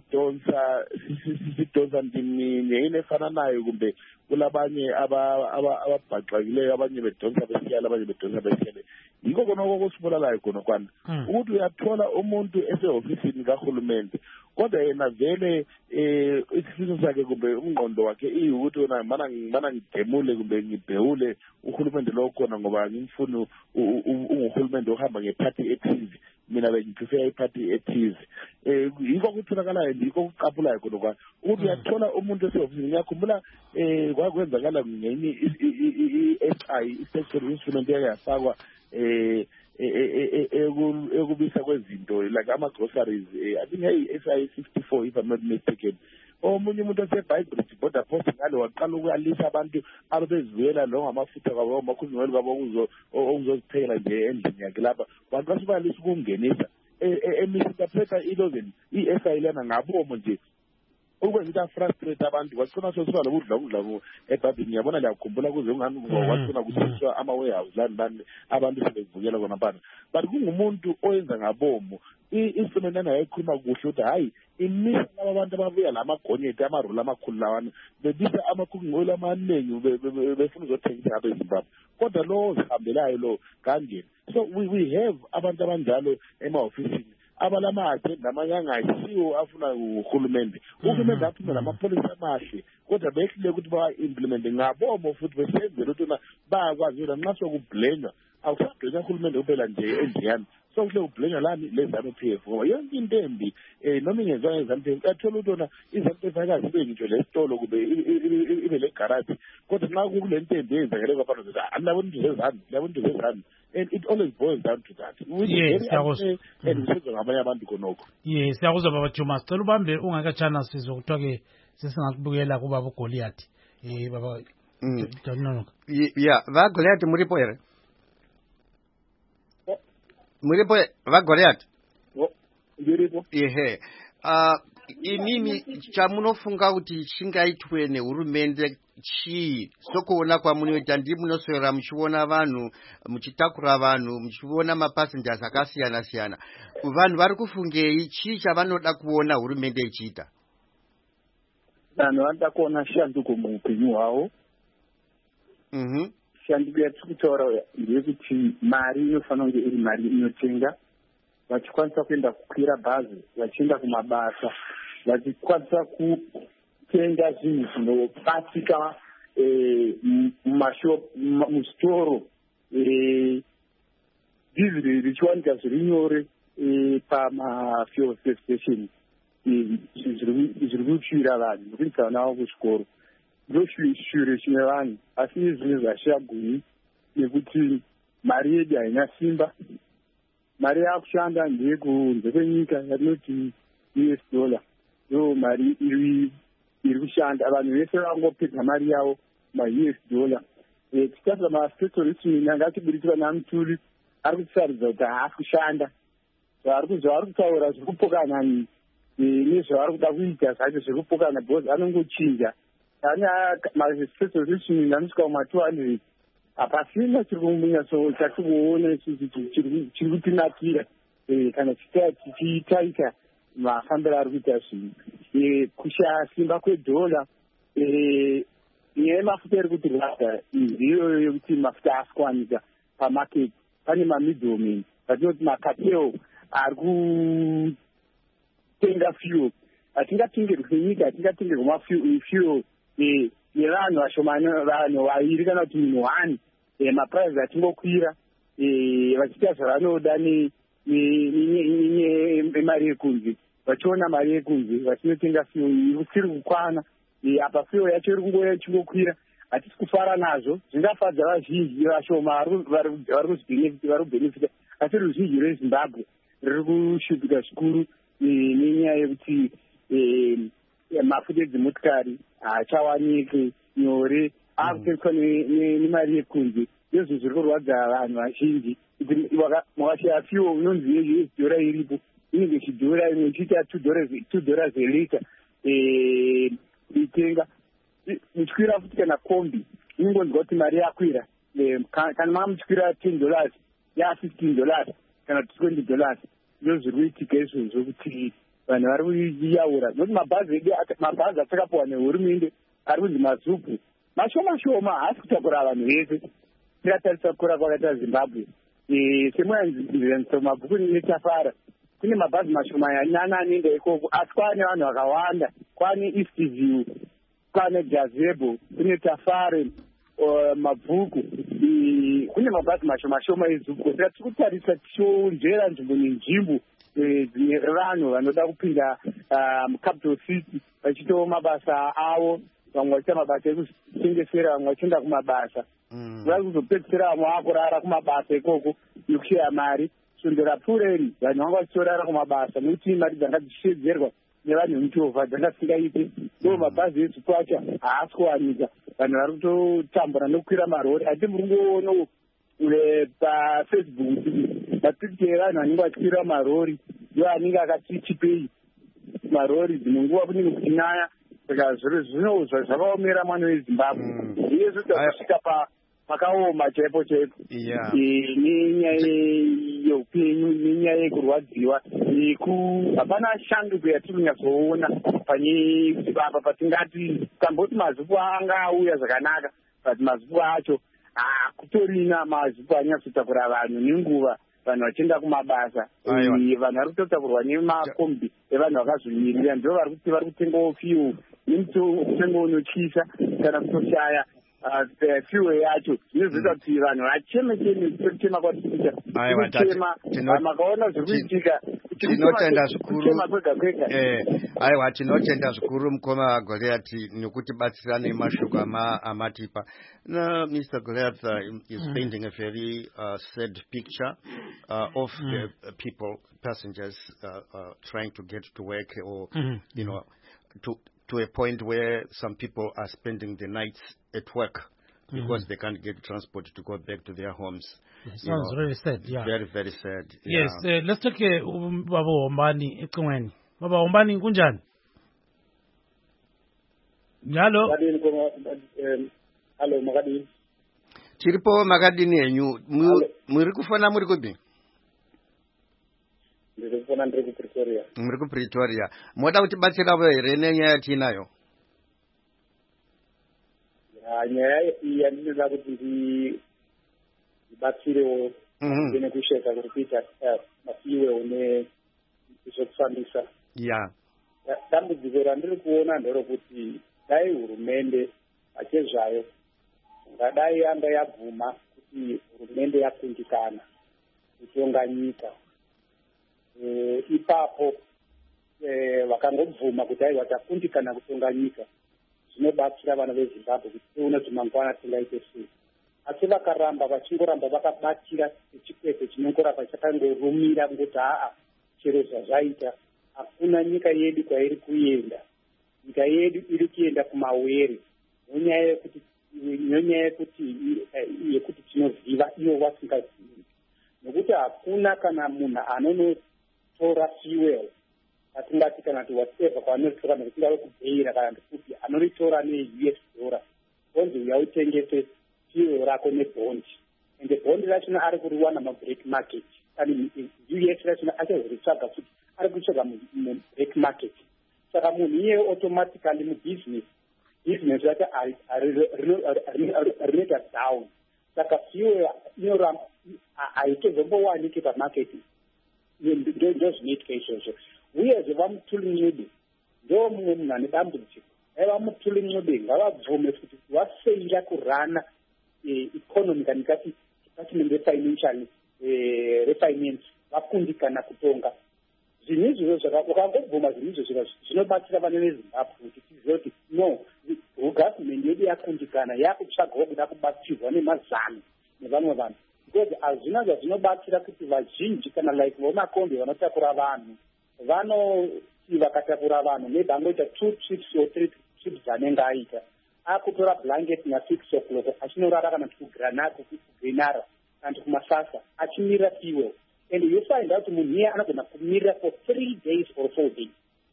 sidonsa ndimini yini efana nayo kumbe kulabanye ababhaxakileyo abanye bedonsa besiyala abanye bedonsa besiyale yikho kona okusibulalayo khona kwana ukuthi uyathola umuntu esehofisini kahulumende kodwa yena vele isifiso sakhe kumbe umngqondo wakhe iyukuthi wona mana ngidemule kumbe ngibhewule uhulumende lo khona ngoba ngimfuna unguhulumende ohamba ngephathi ethize mina bengiprefer iphathi ethize yikho kutholakalayo yikho kuqapulayo khona kwa ukuthi uyathola umuntu esehofisini ngiyakhumbula kwakwenzakala ngenye i-SI i-Sexual Instrument yafakwa ekubisa kwezinto like ama-groceries I think SI 64 if I'm not mistaken omunye umuntu osebhayibhridge border post ngale waqala ukuyalisa abantu ababezivuyela lo ngamafutha kwabo amakhuzimeli kwabo okuzoziphekela nje endlini yakhe lapha waqala ukubalisa ukungenisa emisitaphetha ilozeni i-SI lena ngabomo nje ukwenza ukuthi frustrate abantu kwacina sosiba lokudla ebhabhini ngiyabona liyakhumbula kuze ungani kwacina kusetshenziswa ama-warehouse lani abantu sebevukela kona bana but kungumuntu oyenza ngabomo i-instrument lana yayikhuluma kuhle ukuthi hayi imisa laba abantu ababuya la magonyeti amaroli amakhulu lawana bebisa amakhukungoli amaningi befuna uzothengisa ngabe eZimbabwe kodwa lo zihambelayo lo kangeni so we have abantu abanjalo emahofisini abalamahle namanye angayisiwo afuna uhulumende uhulumende aphume namapholisi amahle kodwa behlile ukuthi ba-implemente ngabomo futhi besenzela ukuthi bayakwazi ukuthi nxa sokubhlenywa awusadwenya uhulumende kuphela nje endiyani so kuhle ubhlenywa lani le-ZANU-PF ngoba yonke into embi noma ingenzwanga ye-ZANU-PF uyathola ukuthi ona i-ZANU-PF ayikazi ibe ngitsho lesitolo kube ibe legaraji kodwa nxa kukule nto embi eyenzakele kwabantu ukuthi labona into zezanu labona into zezanu and it always boils down to that and kusenziwa ngabanye abantu khonokho siyakuzwa baba Juma sicela ubambe ungakatshana sizwe kuthiwa-ke sesingakubukela kubaba uGoliath baba vaGoliath muripo ere muripo vaGoliath ndiripo inini chamunofunga kuti chingaitwe nehurumende chii sokuona kwamunoita ndiri munoswera muchiona vanhu muchitakura vanhu muchiona mapassengers akasiyana siyana vanhu vari kufungei chii chavanoda kuona hurumende ichiita vanhu vanoda kuona shanduko muupenyu hwavo shandiko yatiri kutaura ndeyekuti mari inofanira kunge iri mari inotenga, vachikwanisa kuenda kukwira bhazi, vachienda kumabasa, vachikwanisa kutenga zvinhu zvinobatsika muzvitoro, dhiziri richiwanika zviri nyore pamafuel station. Zviri kupfira vanhu nokuisa vana vavo kuzvikoro ndoshure chimwe vanhu, asi izvine zvashagui nekuti mari yedu haina simba. Mari yakushanda ndeyekunze kwenyika yatinoti $, ndo mari iri kushanda. Vanhu vese vangopedza mari yavo $. Titarisa mastate reaching anga atiburitsira naMutuli ari kutisaridza kuti haasi kushanda. Zvaari kutaura zviri kupokana nezvavari kuda kuita zvacho zviri kupokana, because anongochinja. Mastate reaching anosvika kuma200. Hapasina chiri kunyatso chatikuona chiri kutinakira kana tichitaita mafambiro ari kuita zvinhu. Kushaya simba kwedhola, nyaya yemafuta iri kutirwadza ndiyo yekuti mafuta asi kuwanika pamaketi. Pane mamiddlemen vatinoti macartel ari kutenga fuel. Hatingatengerwi nenyika, hatingatengerwi mafuel nevanhu vashomani, vanhu vairi kana kuti munhu 1. Mapuraizi atingokwira vachiita zvavanoda nemari yekunze, vachiona mari yekunze vachinotenga fuel isiri kukwana. Apa fuel yacho iri kungouya ichingokwira, hatisi kufara nazvo. Zvingafadza vazhinji, vashoma vari kubhenefita, asi ruzhinji rweZimbabwe riri kushupika zvikuru nenyaya yekuti mafuta edzimotikari haachawanike nyore, akutengeswa nemari yekunze. Izvo zviri kurwadza vanhu vazhinji. Makashaya fuel unonzi $1 iripo, inenge ichidhura, imwe ichiita $2 zelita itenga. Muchikwira futi kana kombi inongonzwa kuti mari yakwira. Kana mamuchikwira $10 $15 kana $20. Ndo zviri kuitika izvozvo kuti vanhu vari kuyaura. Nokuti mabhazi atakapuwa nehurumende ari kunzi mazupu mashoma haasi kutakura vanhu vese. Tikatarisa kukura kwakaita Zimbabwe, semuyanzaniso mabhuku netafara, kune mabhazi mashoma yanana anoenda ikoko, asi kwaane vanhu vakawanda. Kwaane Eastview, kwaane Gazebo, kune Tafare, mabhuku. Kune mabhazi mashoma ezuku. Saka tiri kutarisa tichonjera nzvimbo nenzvimbo dzine vanhu vanoda kupinda mucapital city vachitawo mabasa avo. Vamwe vachiita mabasa ekutengesera, vamwe vachienda kumabasa. Vari kuzopedzisira vamwe vakurara kumabasa ikoko nekushaya mari. Sondera pfuureri vanhu vanga vachitorara kumabasa nokuti mari dzanga dzichishedzerwa nevanhu vemuchovha dzanga dzisingaite. Ndo mabhazi ezuku acho haasi kuwanika. Vanhu vari kutotambura nokukwira marori. Hati muri kungoona paFacebook matikiti evanhu vanenge vachikwira marori ndo anenge akati chipei marori dzimwe nguva kunenge kuchinaya. Saka zvino zvakaomera mwana weZimbabwe. Iye zvotasvika pakaoma chaipo nenyaya yeupenyu, nenyaya yekurwadziwa, hapana shanduko yatiri kunyatsoona pane apa patingati tamboti mazupu anga auya zvakanaka, but mazupu acho kutorina mazupu anyatsotakura vanhu nenguva, vanhu vachienda kumabasa. Vanhu vari kutotakurwa nemakombi evanhu vakazvimirira, ndo vari kutengawo fuel nemutengo unotyisa kana kutoshaya fuel yacho. Zvinozoita kuti vanhu vacheme kutema kwatikuita kutema. Makaona zviri kuitika tinotenda zvikuru kwega kwega. Aiwa, tinotenda zvikuru mukoma Goliath nekutibatsira nemashoko amatipa. Now, Mr. Goliath is painting a very sad picture of the passengers trying to get to work, or you know, to a point where some people are spending the nights at work because they can't get transport to go back to their homes. Sounds really sad, yeah. Very, very sad. Yes, let's take Baba Wombani ecingweni. Baba Wombani kunjani? Hello. Hello, Makadini. Chiripo Makadini yenyu. Muri kufona muri kubi? Ndiri kufona ndiri ku Pretoria. Muri ku Pretoria. Moda kutibatsira here nenyaya yatinayo? nyaya yandinoda kuti ndibatsirewo nekusheka kuti kuita masiyiwewo nezvekufambisa. Dambudziko randiri kuona nderokuti dai hurumende pachezvayo ngadai anga yabvuma kuti hurumende yakundikana kutonga nyika, ipapo vakangobvuma kuti aiwa takundikana kutonga nyika, zvinobatsira vana veZimbabwe kuti tione kuti mangwana tingaite sei. Asi vakaramba vachingoramba vakabatira chikwete chinongoramba chakangorumira ngoti chero zvazvaita hakuna nyika yedu kwairi kuenda, nyika yedu iri kuenda kumawere nenyaya yekuti tinoziva ivo vasingazivi, nekuti hakuna kana munhu anonotora fuel atingati kana kuti whatever kwaanoritora nekuti ave kubheira kana ndikuti anoritora ne$US bonzi uyautengese fuel rako nebhondi, ende bhondi rachona ari kuriwana mabreak market, kana US rachona achazoritsvaga kuti ari kutsvaga mubreak market. Saka munhu iye automatically mubusiness rake rinoita down. Saka fuel haitozombowaniki pamarket, ndozvinoitika izvozvo. Uyezve vamuTulinyude ndo mumwe munhu ane dambudziko. VamuTulinyude ngavabvume kuti vafeira kurana economy kana ikati department refinancial refinance vakundikana kutonga. Zvinhu izvozvo ukangobvuma zvinhu izvozvo zvinobatsira vana veZimbabwe kuti tizive kuti no, government yedu yakundikana yakutsvagawo kuda kubatsirwa nemazano nevamwe vanhu, because hazvina zvazvinobatsira kuti vazhinji kana like vomakombi vanotakura vanhu vanoti vakatakura vanhu maybe angoita 2 trips or 3 trips anenge aita akutora blanket na6 o'clock achinorara kana kugrenara kana kumasasa achimirira fuel, and you find out munhu iye anogona kumirira for 3 days or 4 days.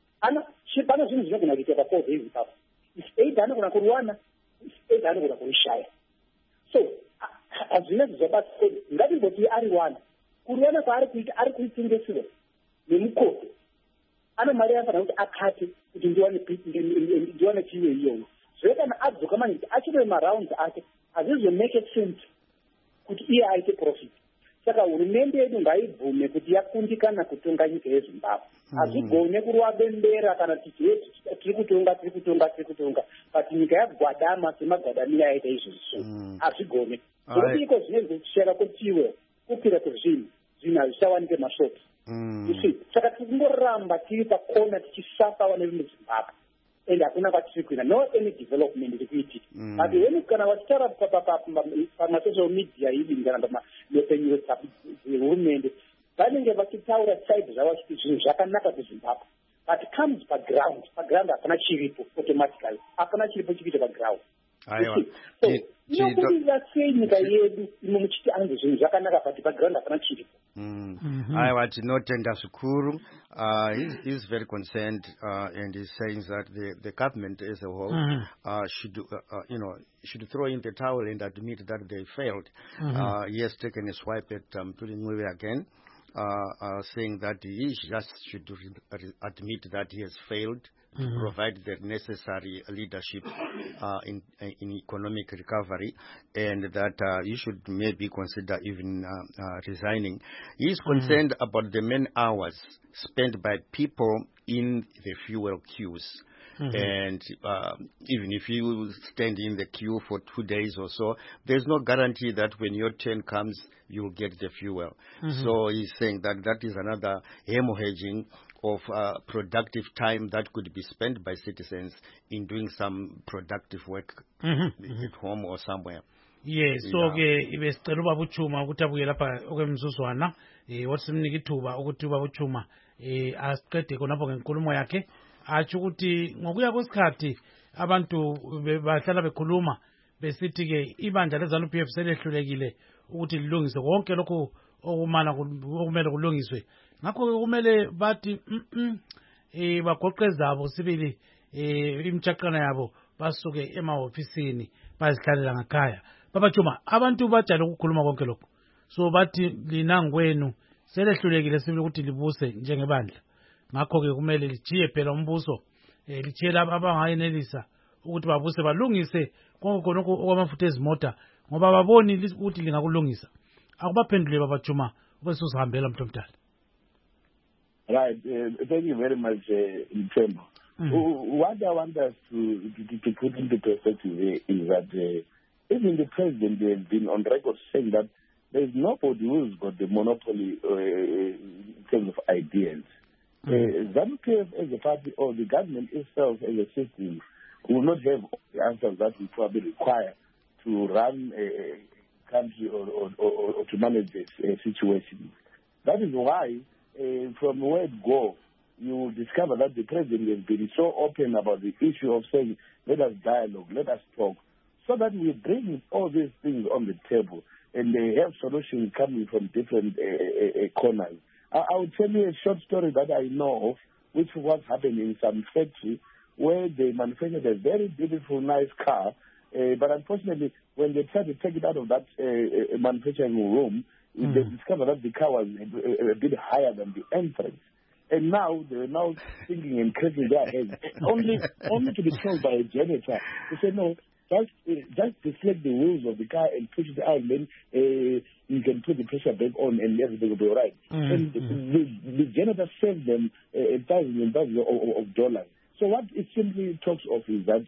Pane zvinhu zvinogona kuita pa 4 days ipapo, either anogona kuruwana, either anogona kurishaya. So hazvina zvizobatsira, ngatimboti ari wana kuruwana kwaari kuita ari kuitengesera nemukoto, ana mari yafanira kuti akate kuti ndiwane chiwe iyoyo. Zvee kana adzoka manje achire marounds ake hazvizomake sense kuti iye aite profit. Saka hurumende yedu ngaibvume kuti yakundikana kutonga nyika yeZimbabwe. Hazvigone kuruwa bembera kana tiri kutonga but nyika yagwadama semagwadamiro aita izvozvo. Hazvigone. Kuti iko zvinenge zvichisheka kutiwe kupira kwezvinhu hazvichawanike mashopu. Saka tingoramba tiri pakona tichisafa vana veZimbabwe, and hakuna kwatiri kuenda, no any development iri kuitika. But when kana vachitaura pamasocial media hivi kana pamapenyero dzehurumende vanenge vachitaura side zvavo vachiti zvinhu zvakanaka kuZimbabwe, but comes paground hapana chiripo, automatically hapana chiripo chikuita paground. So inokurira sei nyika yedu imo muchiti ange zvinhu zvakanaka but paground hapana chiripo. Aiwa, tinotenda zvikuru. He's very concerned and he's saying that the government as a whole should throw in the towel and admit that they failed. He has taken a swipe at Tulinyuwe again, saying that he just should admit that he has failed to provide the necessary leadership in economic recovery, and that he should maybe consider even resigning. He is concerned about the man hours spent by people in the fuel queues. And even if you stand in the queue for 2 days or so, there's no guarantee that when your turn comes, you'll get the fuel. So he's saying that that is another hemorrhaging of productive time that could be spent by citizens in doing some productive work at home or somewhere. Yes, so ke ibesicela ubaba uChuma ukuthi abuye lapha okwemzuzwana wasimnika ithuba ukuthi ubaba uChuma asiqede khonapho ngenkulumo yakhe, athi ukuthi ngokuya kwesikhathi abantu bahlala bekhuluma besithi ke ibandla leZANU-PF selehlulekile ukuthi lilungise konke lokho okumele kulungiswe. Ngakho kumele bathi bagoqe zabo sibili imtshaqana yabo basuke emahofisini bazihlalela ngakhaya. Baba Chuma, abantu bajale ukukhuluma konke lokho, so bathi lina ngwenu selehlulekile sibili ukuthi libuse njengebandla. Ngakho ke kumele lijiye phela umbuso, litshela abangayenelisa ukuthi babuse balungise konke okwamafutha ezimota ngoba baboni ukuthi lingakulungisa. Akubaphendule Baba Juma ubesuzihambela mntu omdala. Right. Thank you very much, Mthembu. What I want us to put into perspective here is that even the president has been on record saying that there is nobody who's got the monopoly in terms of ideas. ZANU-PF as a party or the government itself as a system will not have the answers that we probably require to run a country or to manage this situation. That is why, from where it goes, you will discover that the president has been so open about the issue of saying, let us dialogue, let us talk, so that we bring all these things on the table and they have solutions coming from different corners. I will tell you a short story that I know of, which was happening in some factory where they manufactured a very beautiful, nice car, but unfortunately, when they tried to take it out of that manufacturing room, they discovered that the car was a bit higher than the entrance. And now they're now thinking and cracking their heads, only to be told by a janitor to say, no, just deflect the wheels of the car and push it out, then you can put the pressure back on and everything will be all right. And the janitor saved them thousands and thousands of dollars. So what it simply talks of is that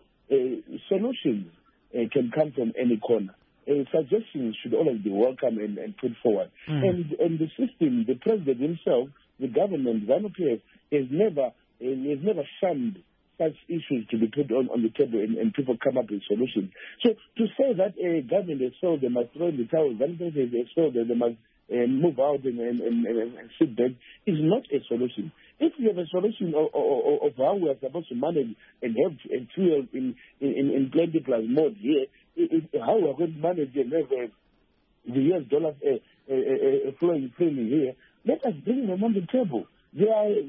solutions can come from any corner. Suggestions should always be welcome and put forward. And the system, the president himself, the government, ZANU-PF, has never shunned such issues to be put on the table and people come up with solutions. So to say that a government has failed, they must throw in the towel, ZANU-PF has failed, they must move out and sit back, is not a solution. If we have a solution of how we are supposed to manage and have fuel in plenty plus mode here, how we are going to manage and have the US dollars flowing freely here, let us bring them on the table. There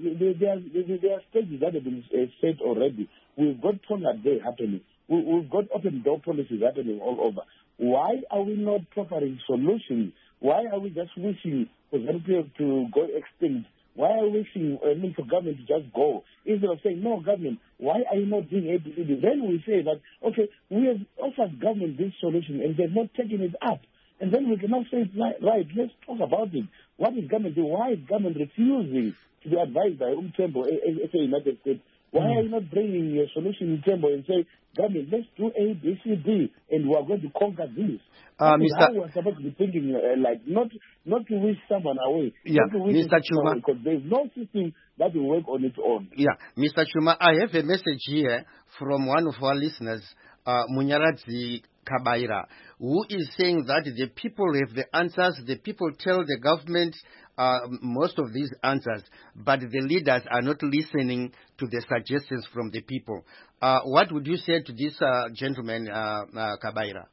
are stages that have been set already. We've got Tonga Day happening. We've got open door policies happening all over. Why are we not providing solutions? Why are we just wishing for ZANU-PF to go extinct? Why are we wishing for government to just go? Instead of saying, no, government, why are you not doing ABCD? Then we say that, okay, we have offered government this solution and they've not taken it up. And then we can now say, right, let's talk about it. What is government doing? Why is government refusing to be advised by Mthembu as a United States? Why are you not bringing a solution in Mthembu and say, government, let's do A, B, C, D, and we are going to conquer this? How we are supposed to be thinking, not to wish someone away. Yeah, Mr. Chuma. Because there is no system that will work on its own. Yeah, Mr. Chuma, I have a message here from one of our listeners, Munyaradzi Kabaira, who is saying that the people have the answers, the people tell the government most of these answers, but the leaders are not listening to the suggestions from the people. What would you say to this gentleman, Kabaira?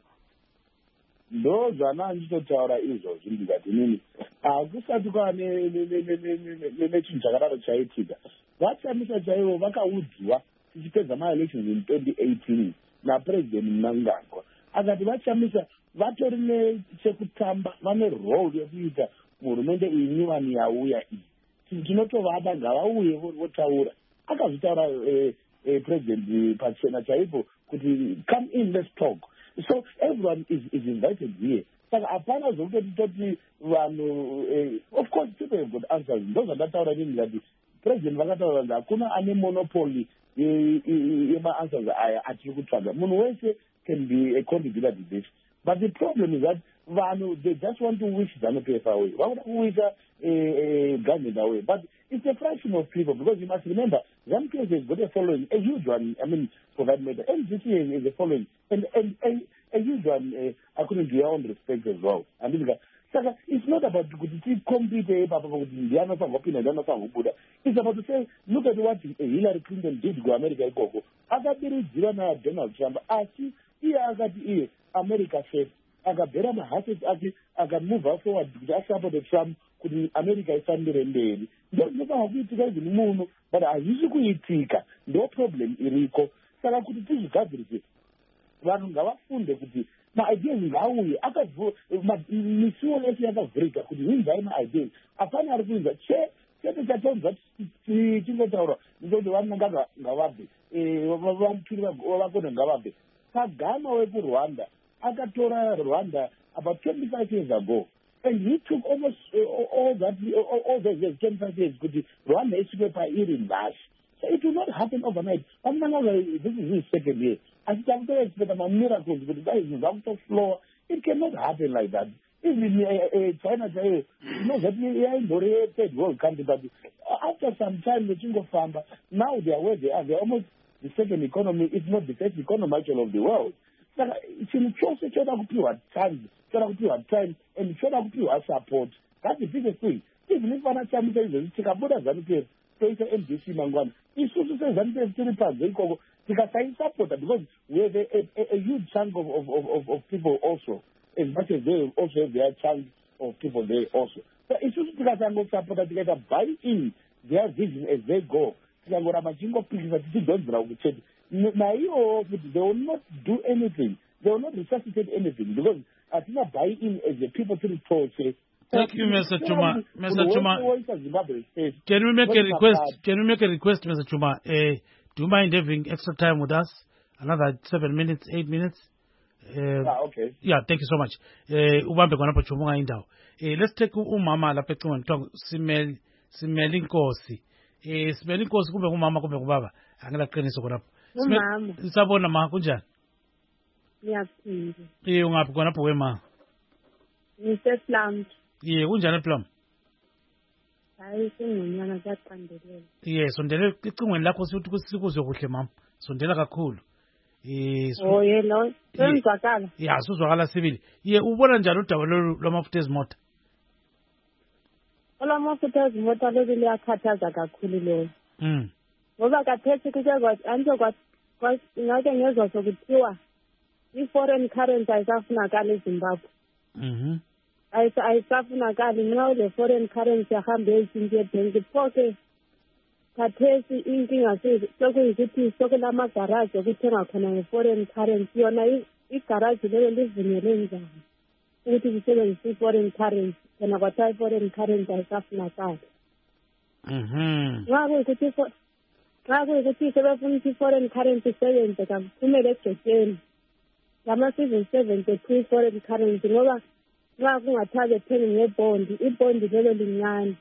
Those are not nditotaura izvozvo ndikati nini kusati kwane nechinhu chaitika vachamisa chaivo vakaudzwa tichipedza maelections in 2018 napresident Mnangagwa akati vachamisa vatori nechekutamba vane role yekuita hurumende iyi nyuwani yauya iyi tinotovada ngavauye votaura akazvitaura president pachena chaipo kuti come in, let's talk. So everyone is invited here. Saka apana zvokutoti vanhu of course people have got answers. Ndozvandataura nini ngati president vakataura kuti hakuna ane monopoly yema-answers aya atiri kutsvaga. Munhu wese can be a contributor to this. But the problem is that vanhu, they just want to wish ZANU-PF away. Why would I wish government away? But it's a fraction of people, because you must remember, ZANU-PF has got a following, a huge one, for that matter. NCC is a following, and a huge one, according to your own respect as well. Saka, it's not about to compete. It's about to say, look at what Hillary Clinton did to America. Donald Trump. America said, akabhera mahaseti ake akamuvha forward kuti asapota Trump kuti America ifambire mberi. Ndozvinofana kuitika izvi muno, but hazvisi kuitika, ndo problem iriko. Saka kuti tizvigadzirise, vanhu ngavafunde kuti maideas ngaauye, misiwo yese yakavhurika kuti hinzai maideas. Hapana ari kuinza Then that on that Tingotaura, because the one Gavabi, one Pilgrim Gavabi. Kagame went to Rwanda. Agatora Rwanda about 25 years ago. And he took almost all those years, 25 years, Rwanda is to by eating bash. So it will not happen overnight. This is his second year. I don't expect miracles, but that is out of floor. It cannot happen like that. Even China, you know that we are in the third world country, but after some time, the Chingo Famba, now they are where they are. They're almost the second economy, if not the first economy actually of the world. So it's in time, and support. That's the biggest thing. Even if one time says, take a Buddha Zanke, say NBC Mangwan, it's also says Zanke Still because I support that because we have a huge chunk of people also, as much as they also have their chunk of people there also. So it's just because I'm not support that they can buy in their vision as they go. They will not do anything. They will not resuscitate anything because I think I buy in as the people to the say. Thank you, Mr. Chuma. Mr. Chuma, can we make a request? Can we make a request, Mr. Chuma? Do you mind having extra time with us? Another 7 minutes, 8 minutes? Okay. Yeah, thank you so much. Let's take umama lapha ecingweni kuthiwa simele inkosi. Simele inkosi kumbe umama kumbe ubaba. Angilaqiniso khonapho. Umama. Sabona ma kunjani? Ngiyaphila. Ungaphi khonapho wema? NgisePlum. Kunjani ePlum? Hayi singonyana kuyaqandelela. Sondele icingweni lakho ukuthi sikuzwe kuhle mama. Sondela kakhulu. Yelo. Senzakala. Suzwakala sibili. Ubona njani udaba lwamafutha ezimota? Olamafutha ezimota lolu liyakhathaza kakhulu lo. Ngoba kathesi ngake ngezwa sokuthiwa i-foreign currency ayisafunakala eZimbabwe. Ayisafunakali nxa ule foreign currency ahambe eyitshintshwe ebhenki pho-ke khathesi inkinga sokuyikuthi sokulamagaraji okuthenga khona nge-foreign currency yona igaraji lelo livunyelwe njani ukuthi lisebenzise i-foreign currency khona kwathiwa i-foreign currency ayisafunakali. Nxa kuyikuthi sebefuna ukuthi i-foreign currency isebenze kakuphumele egcekeni lama-civil servant ethu i-foreign currency ngoba nxa kungathiwa bethenge ngebhondi ibhondi lelo lincane.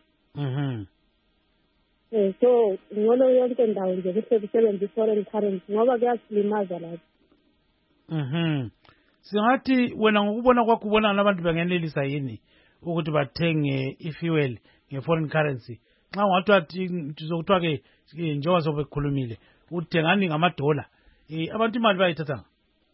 So ngcono yonke ndawo nje kuhle kusebenza i-foreign currency ngoba kuyasilimaza lapho. Singathi wena ngokubona kwakho ubona abantu bangenelisa yini ukuthi bathenge i-fuel nge-foreign currency? Nxa ungathiwa njengoba sobekhulumile uthengani ngamadola, abantu imali bayithathanga?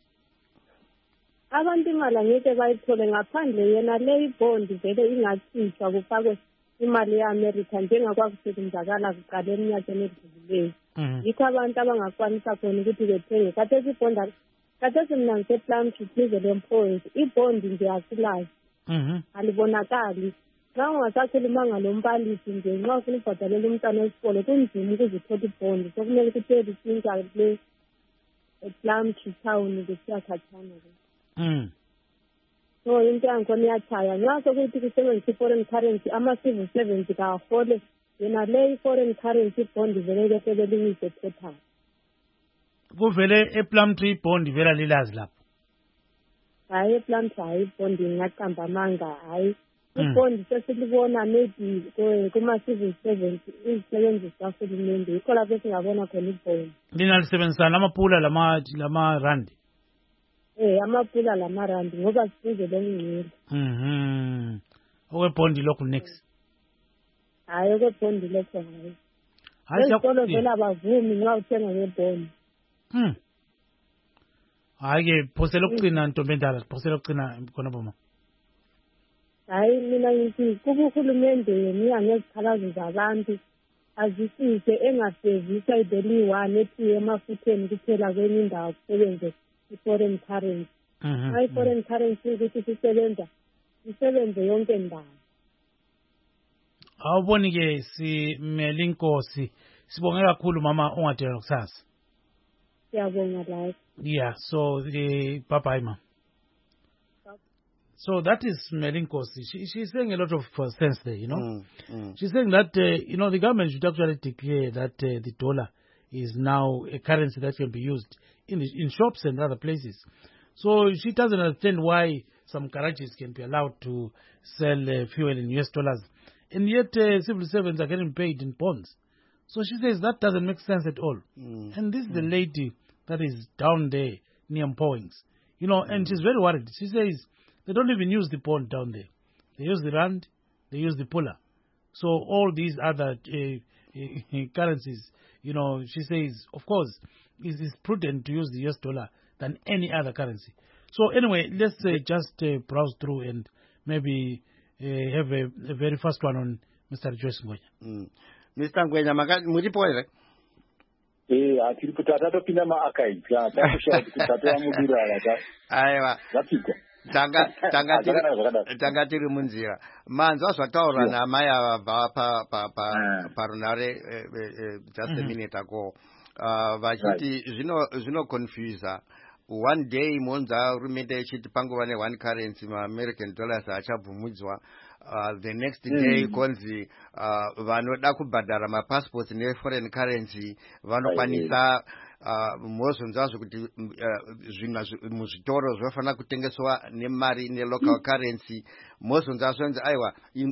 Abantu imali angeke bayithole ngaphandle yena le ibhondi vele ingatshintshwa kufakwe imali ye-America njengakwakusebenzakala kuqala eminyakeni edlulileyo. Yikho abantu abangakwanisa khona ukuthi bethenge. Khathesi mina ngisePlum duze le-point ibhondi nje asilazi. Alibonakali. Nxa ungasakhulumanga lombalisi nje nxa ufuna ukubhadalela umntwana wesikole kunzima ukuze uthole ibhondi. Sokumele ukuthi lishintsha le ePlum town kusiya khatshana. So into yankhona iyatshaya nxa sokuthi kusebenzisa i-foreign currency ama-civil servants kawahole yena le i-foreign currency ibhondi vele kesebeliyise total. Kuvele ePlum Tree ibhondi vela lilazi lapho? Hayi ePlum Tree hayi ibhondi ngingaqamba amanga hayi. Ibhondi sesilibona maybe kuma-civil servants izisebenzi zikahulumende yikho lapho esingabona khona ibhondi. Linalisebenzisana amapula lama-randi? Amapula lamarandi ngoba sifuze lomngcele. Okwebhondi lokhu next? Hayi okwebhondi lokhu hayi. Ezikolo vele abavumi nxa uthenga ngebhondi. Hayi-ke phosela ukucina ntombi endala, phosela ukucina khona boma. Hayi mina ngithi kuba uhulumende yena ngezikhalazo zabantu azisise engasevisa ideliyi-1 ethi emafutheni kuphela kwenye indawo kusebenze i-foreign currency. I-foreign currency ukuthi sisebenze yonke ndawo. Awuboni-ke simele inkosi. Sibonge kakhulu mama ungadela kusasa. Siyabonga lapho. So bye bye ma. So that is smelling cost. She's saying a lot of sense there, She's saying that, the government should actually declare that the dollar is now a currency that can be used in shops and other places. So she doesn't understand why some garages can be allowed to sell fuel in US dollars. And yet civil servants are getting paid in bonds. So she says that doesn't make sense at all. And this is the lady that is down there near Mpoings. And she's very worried. She says they don't even use the bond down there. They use the rand, they use the pula. So all these other currencies, she says, of course, it is prudent to use the US dollar than any other currency. So anyway, let's just browse through and maybe have a very first one on Mr. Joyce Ngwenya. Mr. Ngwenya, muripo ere? Atiri kutata topinda ma-archives. Takusha kutata yamudurara. Aiwa. Zapigwa. Tanga tiri munzira. Manzo zvataura namai ava parunare just a minute ago. Vachiti zvino confuse. One day monza hurumende ichiti panguva ne1 currency ma-American dollars achabvumudzwa. The next day konzi vanoda kubhadhara mapassports ne-foreign currency vanokwanisa mozonzazvo kuti zvinhu muzvitoro zvofanira kutengeswa nemari ne-local currency. Mozonzazvo nzi aiwa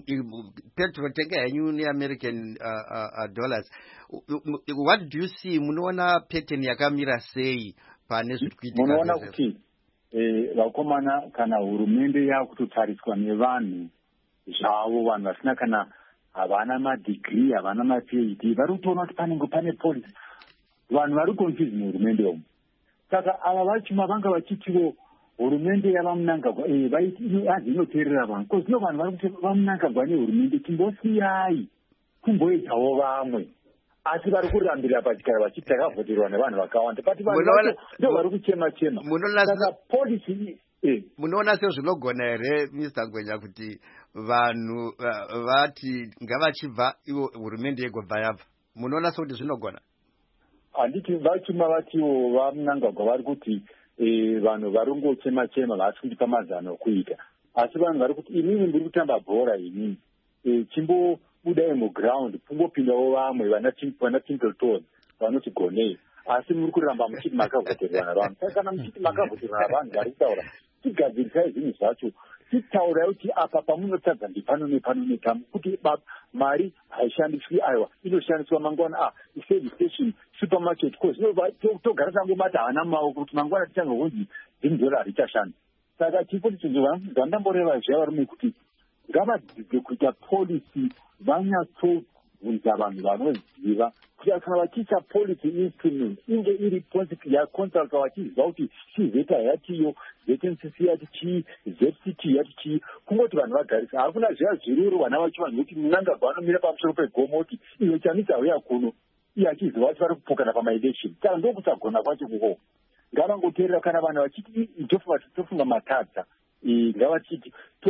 petrol tenga henyu ne-American dollars. What do you see? Munoona pattern yakamira sei pane zviri kuitika? Munoona kuti vakomana kana hurumende yakutotariswa nevanhu zvavo, vanhu vasina kana havana madegree, havana ma-PhD, vari kutoona kuti panenge pane policy. Vanhu vari confused muhurumende umu. Saka ava vachima vanga vachitiwo hurumende yavamunangagwa hanzi inoteerera vanhu. Because no vanhu vari kuti vamunangagwa nehurumende timbosiyai kumboedzawo vamwe. Asi vari kurambira pachikara vachiti takavhoterwa nevanhu vakawanda. But vanhu ndo vari kuchema-chema. Saka policy munoona sezvinogona here Mr. Ngwenya kuti vanhu vati ngavachibva ivo hurumende yegobva yabva? Munoona sekuti zvinogona? Handiti vachima vatiwo vamunangagwa vari kuti vanhu vari kungochema-chema vasi kundipa mazano okuita. Asi vanhu vari kuti inini ndiri kutamba bhora inini chimbobudai muground kumbopindawo vamwe vana Tinkleton vanoti gonei. Asi muri kuramba muchiti makavhoterwa navanhu. Saka kana muchiti makavhoterwa navanhu vari kutaura tigadzirisai zvinhu zvacho. Titaurai kuti apa pamunotadza ndipano nepano nepano kuti mari haishandiswi aiwa inoshandiswa mangwana service station supermarket course togara tangomata hana maoko kuti mangwana tichanga kunzi $10 richashanda. Saka chipo zvandamboreva zviya varume kuti ngavadzidze kuita policy vanyatsobvunza vanhu vanoziva kuti kana vachiita policy instrument inge iri principle yaconsulta vachiziva kuti chizeta yatiyo ZNCC yati chii ZCT yati chii kungoti vanhu vagarisa. Hakuna zviya zviruru vana vacho vanhu kuti munangagwa vanomira pamusoro pegomo kuti iwe chanisa uya kuno iye achiziva kuti vari kupokana pamaelection. Saka ndokusagona kwacho kuko ngavangoteerera kana vanhu vachiti tofunga matadza ngavachiti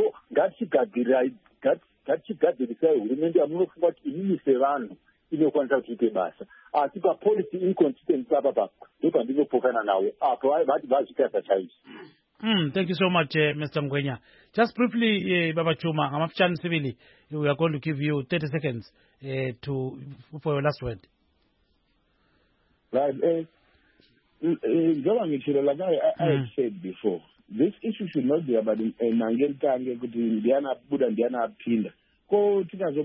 ngatichigadzirisai hurumende yamunofunga kuti inini sevanhu inokwanisa kuchiite basa. Asi papolicy inconsistency apapa ndopandinopokana nawo apo vati vazvitadza chaizvo. Thank you so much, Mr. Ngwenya. Just briefly, Baba Chuma, Amafchan Civili, we are going to give you 30 seconds for your last word. Right. Like I said before, this issue should not be about Nangel Tange, Indiana Buddha, Indiana Pinda. Because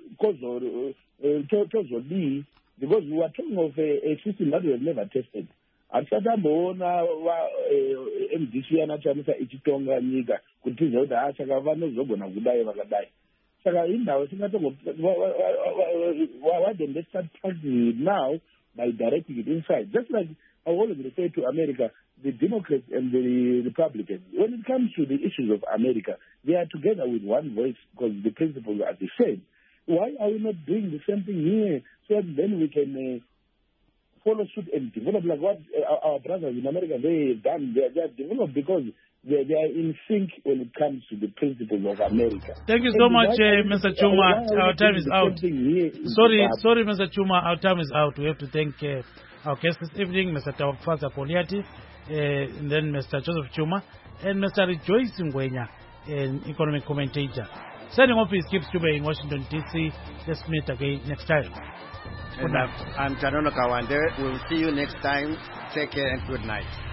we are talking of a system that we have never tested. Atisatambona MDC anachamisa ichitonga nyika kutiza kuti achaka vanozogona kudai vakadai. Saka indawo singatongo why then they start taxing it now by directing it inside. Just like I always refer to America, the Democrats and the Republicans. When it comes to the issues of America, they are together with one voice because the principles are the same. Why are we not doing the same thing here so that then we can follow suit and develop like what our brothers in America they've done? They are developed because they are in sync when it comes to the principles of America. Thank you so much, Mr. Chuma. Our time is out. Sorry, Mr. Chuma. Our time is out. We have to thank our guests this evening, Mr. Tawafaza Poliati, and then Mr. Joseph Chuma, and Mr. Joyce Ngwenya. an economic commentator. Signing off is Kip Stube in Washington, D.C. Let's meet again next time. Good night. I'm Tanono Kawande. We'll see you next time. Take care and good night.